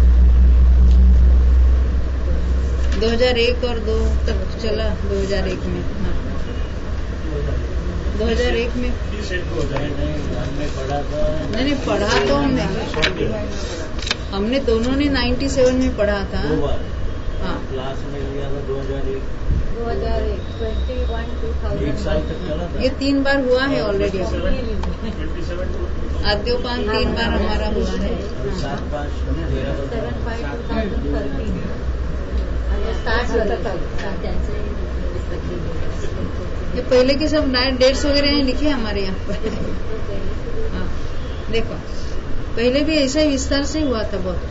दो हज़ार एक और दो तक चला, दो हज़ार एक में। हाँ। दो हज़ार एक में पढ़ा था। नहीं नहीं पढ़ा तो हमने हमने दोनों ने सत्तानवे में पढ़ा था। दो बार हाँ, क्लास में लिया था दो हज़ार एक, दो हज़ार एक, इक्कीस, एक साल तक चला था। ये तीन बार हुआ है ऑलरेडी। आद्योपान तीन बार हमारा हुआ है। सात पाँच तेरह seven five two thousand thirteen ये पहले के सब डेट्स वगैरह हैं लिखे हमारे यहाँ पर। हाँ, देखो पहले भी ऐसा ही विस्तार से हुआ था बहुत।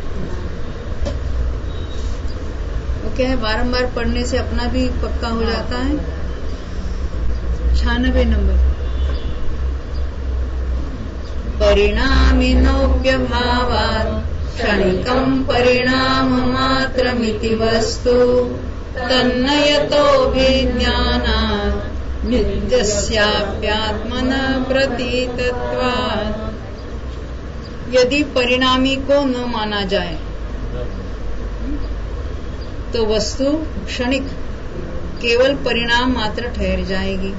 वो क्या है, बारंबार पढ़ने से अपना भी पक्का हो जाता है। छियानवे नंबर, परिणामिनोऽप्यभावात् क्षणिकं परिणाम मात्रमिति वस्तु तन्नयतोऽभिज्ञानात् नित्यस्याप्यात्मनः प्रतीतत्वात्। यदि परिणामी को न माना जाए तो वस्तु क्षणिक केवल परिणाम मात्र ठहर जाएगी।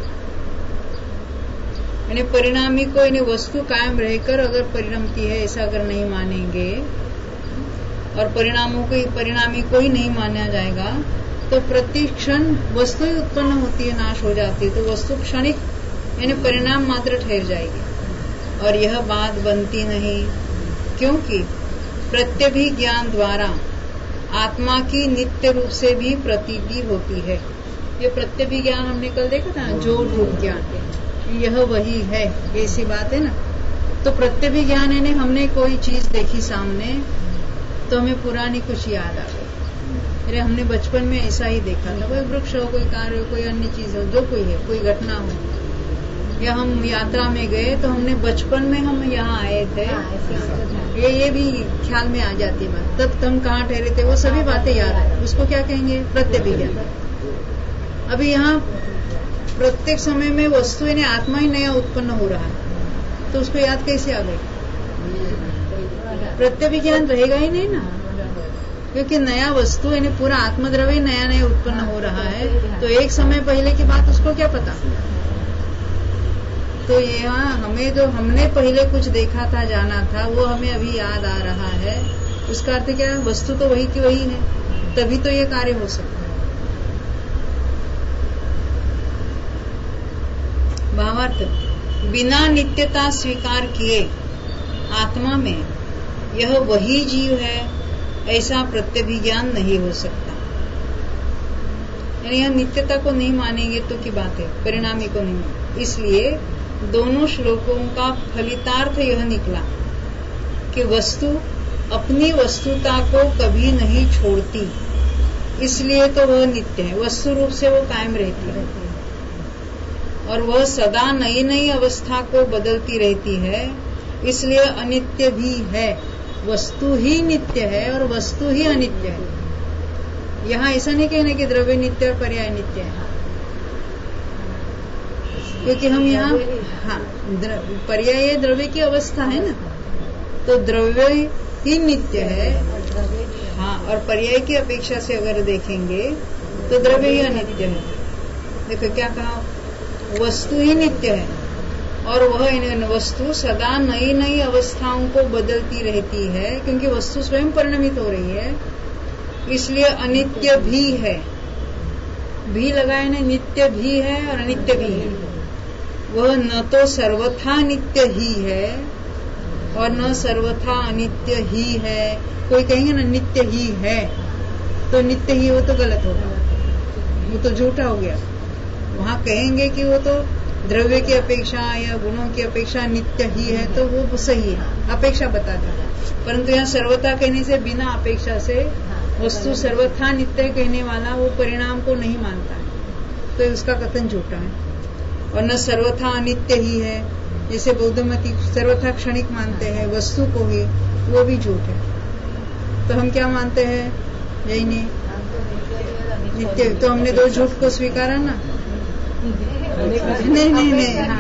यानी परिणामी को यानी वस्तु कायम रहकर अगर परिणमती है ऐसा अगर नहीं मानेंगे और परिणामों को परिणामी को ही नहीं माना जाएगा तो प्रति क्षण वस्तु ही उत्पन्न होती है, नाश हो जाती है, तो वस्तु क्षणिक यानी परिणाम मात्र ठहर जाएगी। और यह बात बनती नहीं, क्योंकि प्रत्यभिज्ञान द्वारा आत्मा की नित्य रूप से भी प्रतीति होती है। ये प्रत्यभिज्ञान हमने कल देखा था, जो रूप ज्ञान, यह वही है, ऐसी बात है ना। तो प्रत्यभिज्ञान है, हमने कोई चीज देखी सामने तो हमें पुरानी कुछ याद आ गई। अरे हमने बचपन में ऐसा ही देखा था, कोई वृक्ष हो, कोई कार्य हो, कोई अन्य चीज हो, जो कोई है, कोई घटना हो, या हम यात्रा में गए तो हमने बचपन में हम यहाँ आए थे, ये ये भी ख्याल में आ जाती बात। तब हम कहाँ ठहरे थे, वो सभी बातें याद है, उसको क्या कहेंगे, प्रत्यभिज्ञान। अभी यहाँ प्रत्येक समय में वस्तु यानी आत्मा ही नया उत्पन्न हो रहा है, तो उसको याद कैसे आ गई? प्रत्यभिज्ञान रहेगा ही नहीं ना, क्योंकि नया वस्तु यानी पूरा आत्मद्रव्य नया नया उत्पन्न हो रहा है, तो एक समय पहले की बात उसको क्या पता। तो यहाँ हमें जो हमने पहले कुछ देखा था, जाना था, वो हमें अभी याद आ रहा है। उसका अर्थ क्या है, वस्तु तो वही की वही है, तभी तो ये कार्य हो सकता है। भावार्थ, बिना नित्यता स्वीकार किए आत्मा में यह वही जीव है ऐसा प्रत्यभिज्ञान नहीं हो सकता। यानी यह नित्यता को नहीं मानेंगे तो की बात है, परिणामी को नहीं। इसलिए दोनों श्लोकों का फलितार्थ यह निकला कि वस्तु अपनी वस्तुता को कभी नहीं छोड़ती, इसलिए तो वह नित्य है, वस्तु रूप से वो कायम रहती है और वह सदा नई नई अवस्था को बदलती रहती है, इसलिए अनित्य भी है। वस्तु ही नित्य है और वस्तु ही अनित्य है। यहाँ ऐसा नहीं कहने कि द्रव्य नित्य और पर्याय नित्य है, क्योंकि हम यहाँ हाँ पर्याय द्रव्य की अवस्था है ना, तो द्रव्य ही नित्य है। हाँ, और पर्याय की अपेक्षा से अगर देखेंगे तो द्रव्य ही अनित्य है। देखो क्या कहा, वस्तु ही नित्य है और वह वस्तु सदा नई नई अवस्थाओं को बदलती रहती है, क्योंकि वस्तु स्वयं परिणमित हो रही है, इसलिए अनित्य भी है। भी लगाए ना, नित्य भी है और अनित्य भी है। वह न तो सर्वथा नित्य ही है और न सर्वथा अनित्य ही है। कोई कहेंगे ना नित्य ही है, तो नित्य ही वो तो गलत होगा, वो तो झूठा हो गया। वहाँ कहेंगे कि वो तो द्रव्य की अपेक्षा या गुणों की अपेक्षा नित्य ही है, तो वो सही है, अपेक्षा बता देगा। परंतु यहाँ सर्वथा कहने से, बिना अपेक्षा से वस्तु सर्वथा नित्य कहने वाला वो परिणाम को नहीं मानता है, तो उसका कथन झूठा है। और न सर्वथा अनित्य ही है, जैसे बौद्धमती सर्वथा क्षणिक मानते हैं वस्तु को ही, वो भी झूठ है। तो हम क्या मानते हैं? यही नहीं, नित्य। तो हमने दो झूठ को स्वीकारा ना। नहीं नहीं नहीं, हाँ।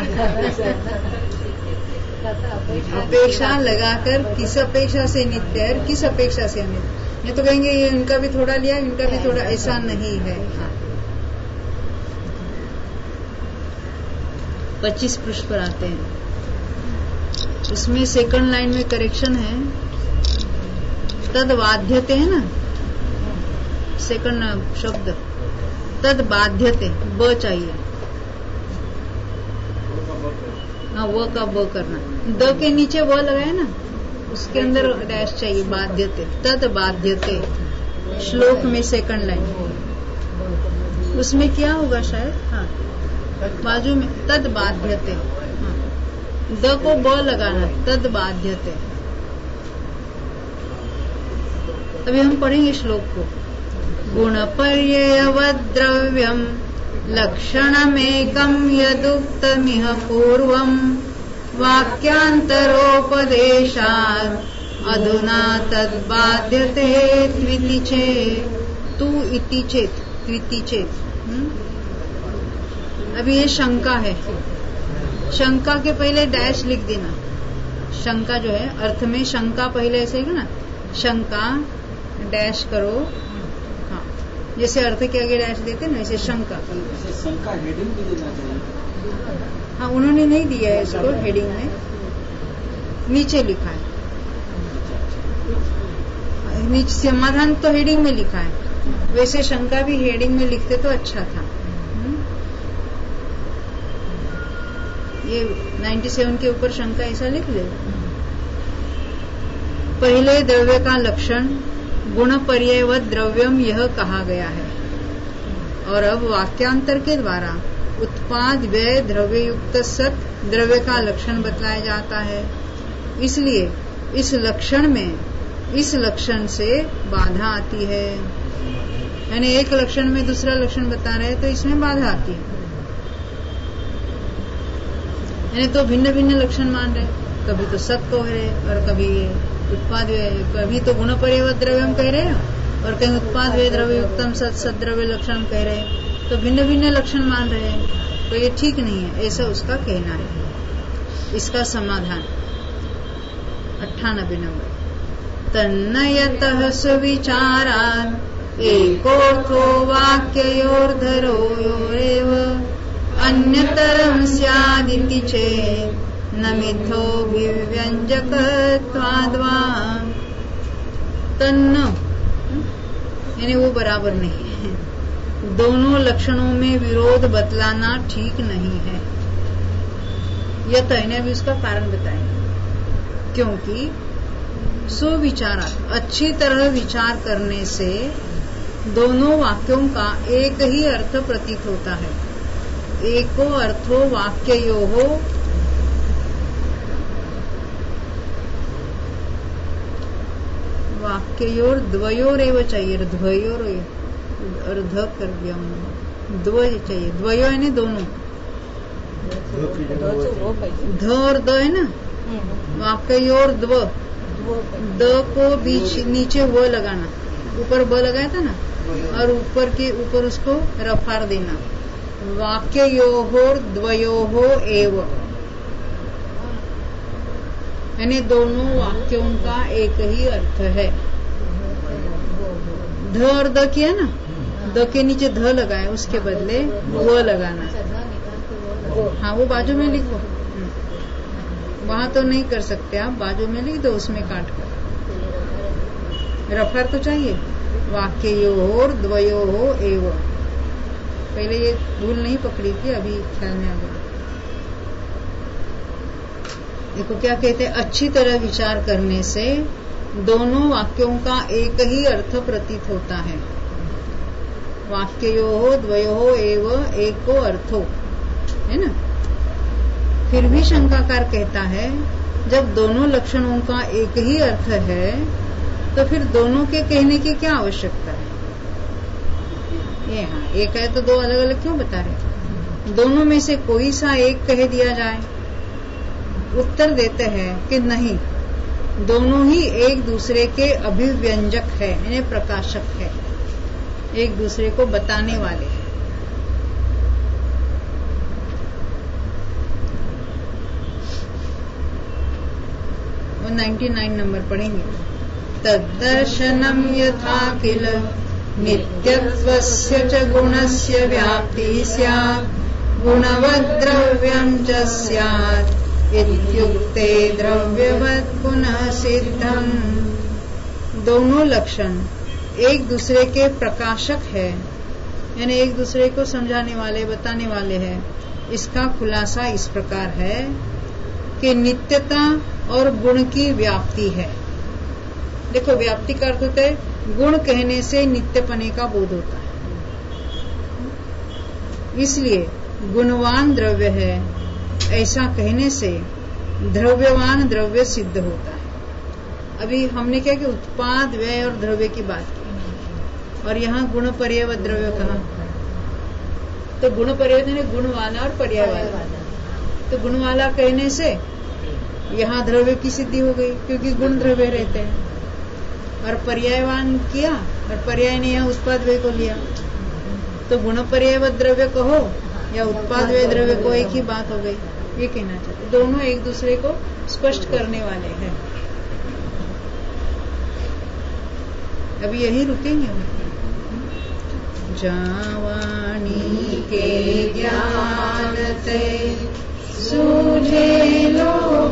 अपेक्षा लगाकर किस अपेक्षा से नित्य है, किस अपेक्षा से अनित्य। ये तो कहेंगे ये इनका भी थोड़ा लिया, इनका भी थोड़ा, ऐसा नहीं है। हाँ। पच्चीस पृष्ठ पर आते हैं। उसमें सेकंड लाइन में करेक्शन है, तद बाध्यते है ना, सेकंड शब्द तद बाध्यते, ब चाहिए। हाँ, वो का ब करना, द के नीचे व लगाए ना, उसके अंदर डैश चाहिए, बाध्यते, तद बाध्यते। श्लोक में सेकंड लाइन, उसमें क्या होगा शायद, हाँ बाजू में तद बाध्यते, हाँ, द को ब लगाना, तद बाध्यते। अभी हम पढ़ेंगे श्लोक को। गुण पर्ययवद् द्रव्यम् लक्षणमेकं यदुक्तमिह पूर्वम् वाक्यान्तरोपदेशात् अधुना तद्बाध्यते त्विति चेत्, तू इति चेत, त्विति चेत। अभी ये शंका है, शंका के पहले डैश लिख देना। शंका जो है, अर्थ में शंका पहले ऐसे है ना, शंका डैश करो। हाँ, जैसे अर्थ के आगे डैश देते ना, वैसे शंका। शंका हेडिंग भी देना चाहिए। हाँ, उन्होंने नहीं दिया है इसको हेडिंग में, नीचे लिखा है। नीचे समाधान तो हेडिंग में लिखा है, वैसे शंका भी हेडिंग में लिखते तो अच्छा था। ये सत्तानवे के ऊपर शंका ऐसा लिख ले। पहले द्रव्य का लक्षण गुण पर्ययवत द्रव्यम यह कहा गया है, और अब वाक्यांतर के द्वारा उत्पाद व्यय द्रव्य युक्त सत द्रव्य का लक्षण बतलाया जाता है। इसलिए इस लक्षण में इस लक्षण से बाधा आती है, यानी एक लक्षण में दूसरा लक्षण बता रहे हैं तो इसमें बाधा आती है। यानी तो भिन्न भिन्न लक्षण मान रहे, कभी तो सत कह रहे और कभी उत्पाद व्यय, कभी तो गुण पर्यवत द्रव्यम कह रहे और कहीं उत्पाद व्यय द्रव्य युक्तम सत सद द्रव्य लक्षण कह रहे, तो भिन्न भिन्न लक्षण मान रहे हैं, तो ये ठीक नहीं है, ऐसा उसका कहना है। इसका समाधान अट्ठानबे नंबर। तन्नयतः सुविचारान् एकोऽर्थो वाक्ययोर्धरोयोरेव अन्यतरं स्यादिति चेत् न मिथ्योऽभिव्यञ्जकत्वाद्वा। तन्न यानी वो बराबर नहीं है, दोनों लक्षणों में विरोध बतलाना ठीक नहीं है। यह तयने भी उसका कारण बताएंगे, क्योंकि सुविचारा अच्छी तरह विचार करने से दोनों वाक्यों का एक ही अर्थ प्रतीत होता है। एको अर्थो वाक्ययोः वाक्ययोर द्वयोरेव चाहिए, द्वयोर और ध कर दिया उन्होंने, द्व चाहिए, द्वयो है ना दोनों, ध और द है ना, वाक्ययोर द्व, द को बीच नीचे व लगाना, ऊपर ब लगाया था ना, और ऊपर के ऊपर उसको रफार देना। वाक्ययोहोर द्वयोहो एव, यानी दोनों वाक्यों का एक ही अर्थ है। ध और द किया ना, द के नीचे ध लगाए, उसके बदले व लगाना। हाँ, वो बाजू में लिखो। वहां तो नहीं कर सकते आप, बाजू में लिख दो उसमें काट कर। रफर तो चाहिए, वाक्ययोर द्वयो एव। पहले ये भूल नहीं पकड़ी थी, अभी ख्याल में आ गई। देखो क्या कहते हैं, अच्छी तरह विचार करने से दोनों वाक्यों का एक ही अर्थ प्रतीत होता है। वाक्ययोः द्वयोः एव एको अर्थो, है ना। फिर भी शंकाकार कहता है, जब दोनों लक्षणों का एक ही अर्थ है तो फिर दोनों के कहने की क्या आवश्यकता है। ये हाँ, एक है तो दो अलग अलग क्यों बता रहे। दोनों में से कोई सा एक कह दिया जाए। उत्तर देते हैं कि नहीं, दोनों ही एक दूसरे के अभिव्यंजक है, यानी प्रकाशक है, एक दूसरे को बताने वाले हैं। वो निन्यानवे नंबर पढ़ेंगे। तद्दर्शनम यथा किल नित्यत्वस्य च गुणस्य व्याप्ति स्यात् गुणवद्द्रव्यं च स्यात् इत्युक्ते द्रव्यवत् पुनः सिद्धम्। दोनों लक्षण एक दूसरे के प्रकाशक है, यानी एक दूसरे को समझाने वाले, बताने वाले हैं। इसका खुलासा इस प्रकार है कि नित्यता और गुण की व्याप्ति है। देखो, व्याप्ति का अर्थ होता है गुण कहने से नित्यपने का बोध होता है, इसलिए गुणवान द्रव्य है ऐसा कहने से द्रव्यवान द्रव्य सिद्ध होता है। अभी हमने क्या कि उत्पाद, व्यय और द्रव्य की बात की, और यहाँ गुण पर्याय द्रव्य कहा। तो गुण पर्याय गुण वाला और पर्याय वाला, तो गुण वाला कहने से यहाँ द्रव्य की सिद्धि हो गई, क्योंकि गुण द्रव्य रहते हैं। और पर्यायवान किया, और पर्याय ने यहाँ उत्पाद व्यय को लिया, तो गुण पर्याय द्रव्य कहो या उत्पाद व्यय द्रव्य को, एक ही बात हो गई। ये कहना चाहते, दोनों एक दूसरे को स्पष्ट करने वाले हैं। अभी यही रुकेंगे। जावाणी के ज्ञान ते सूझे लो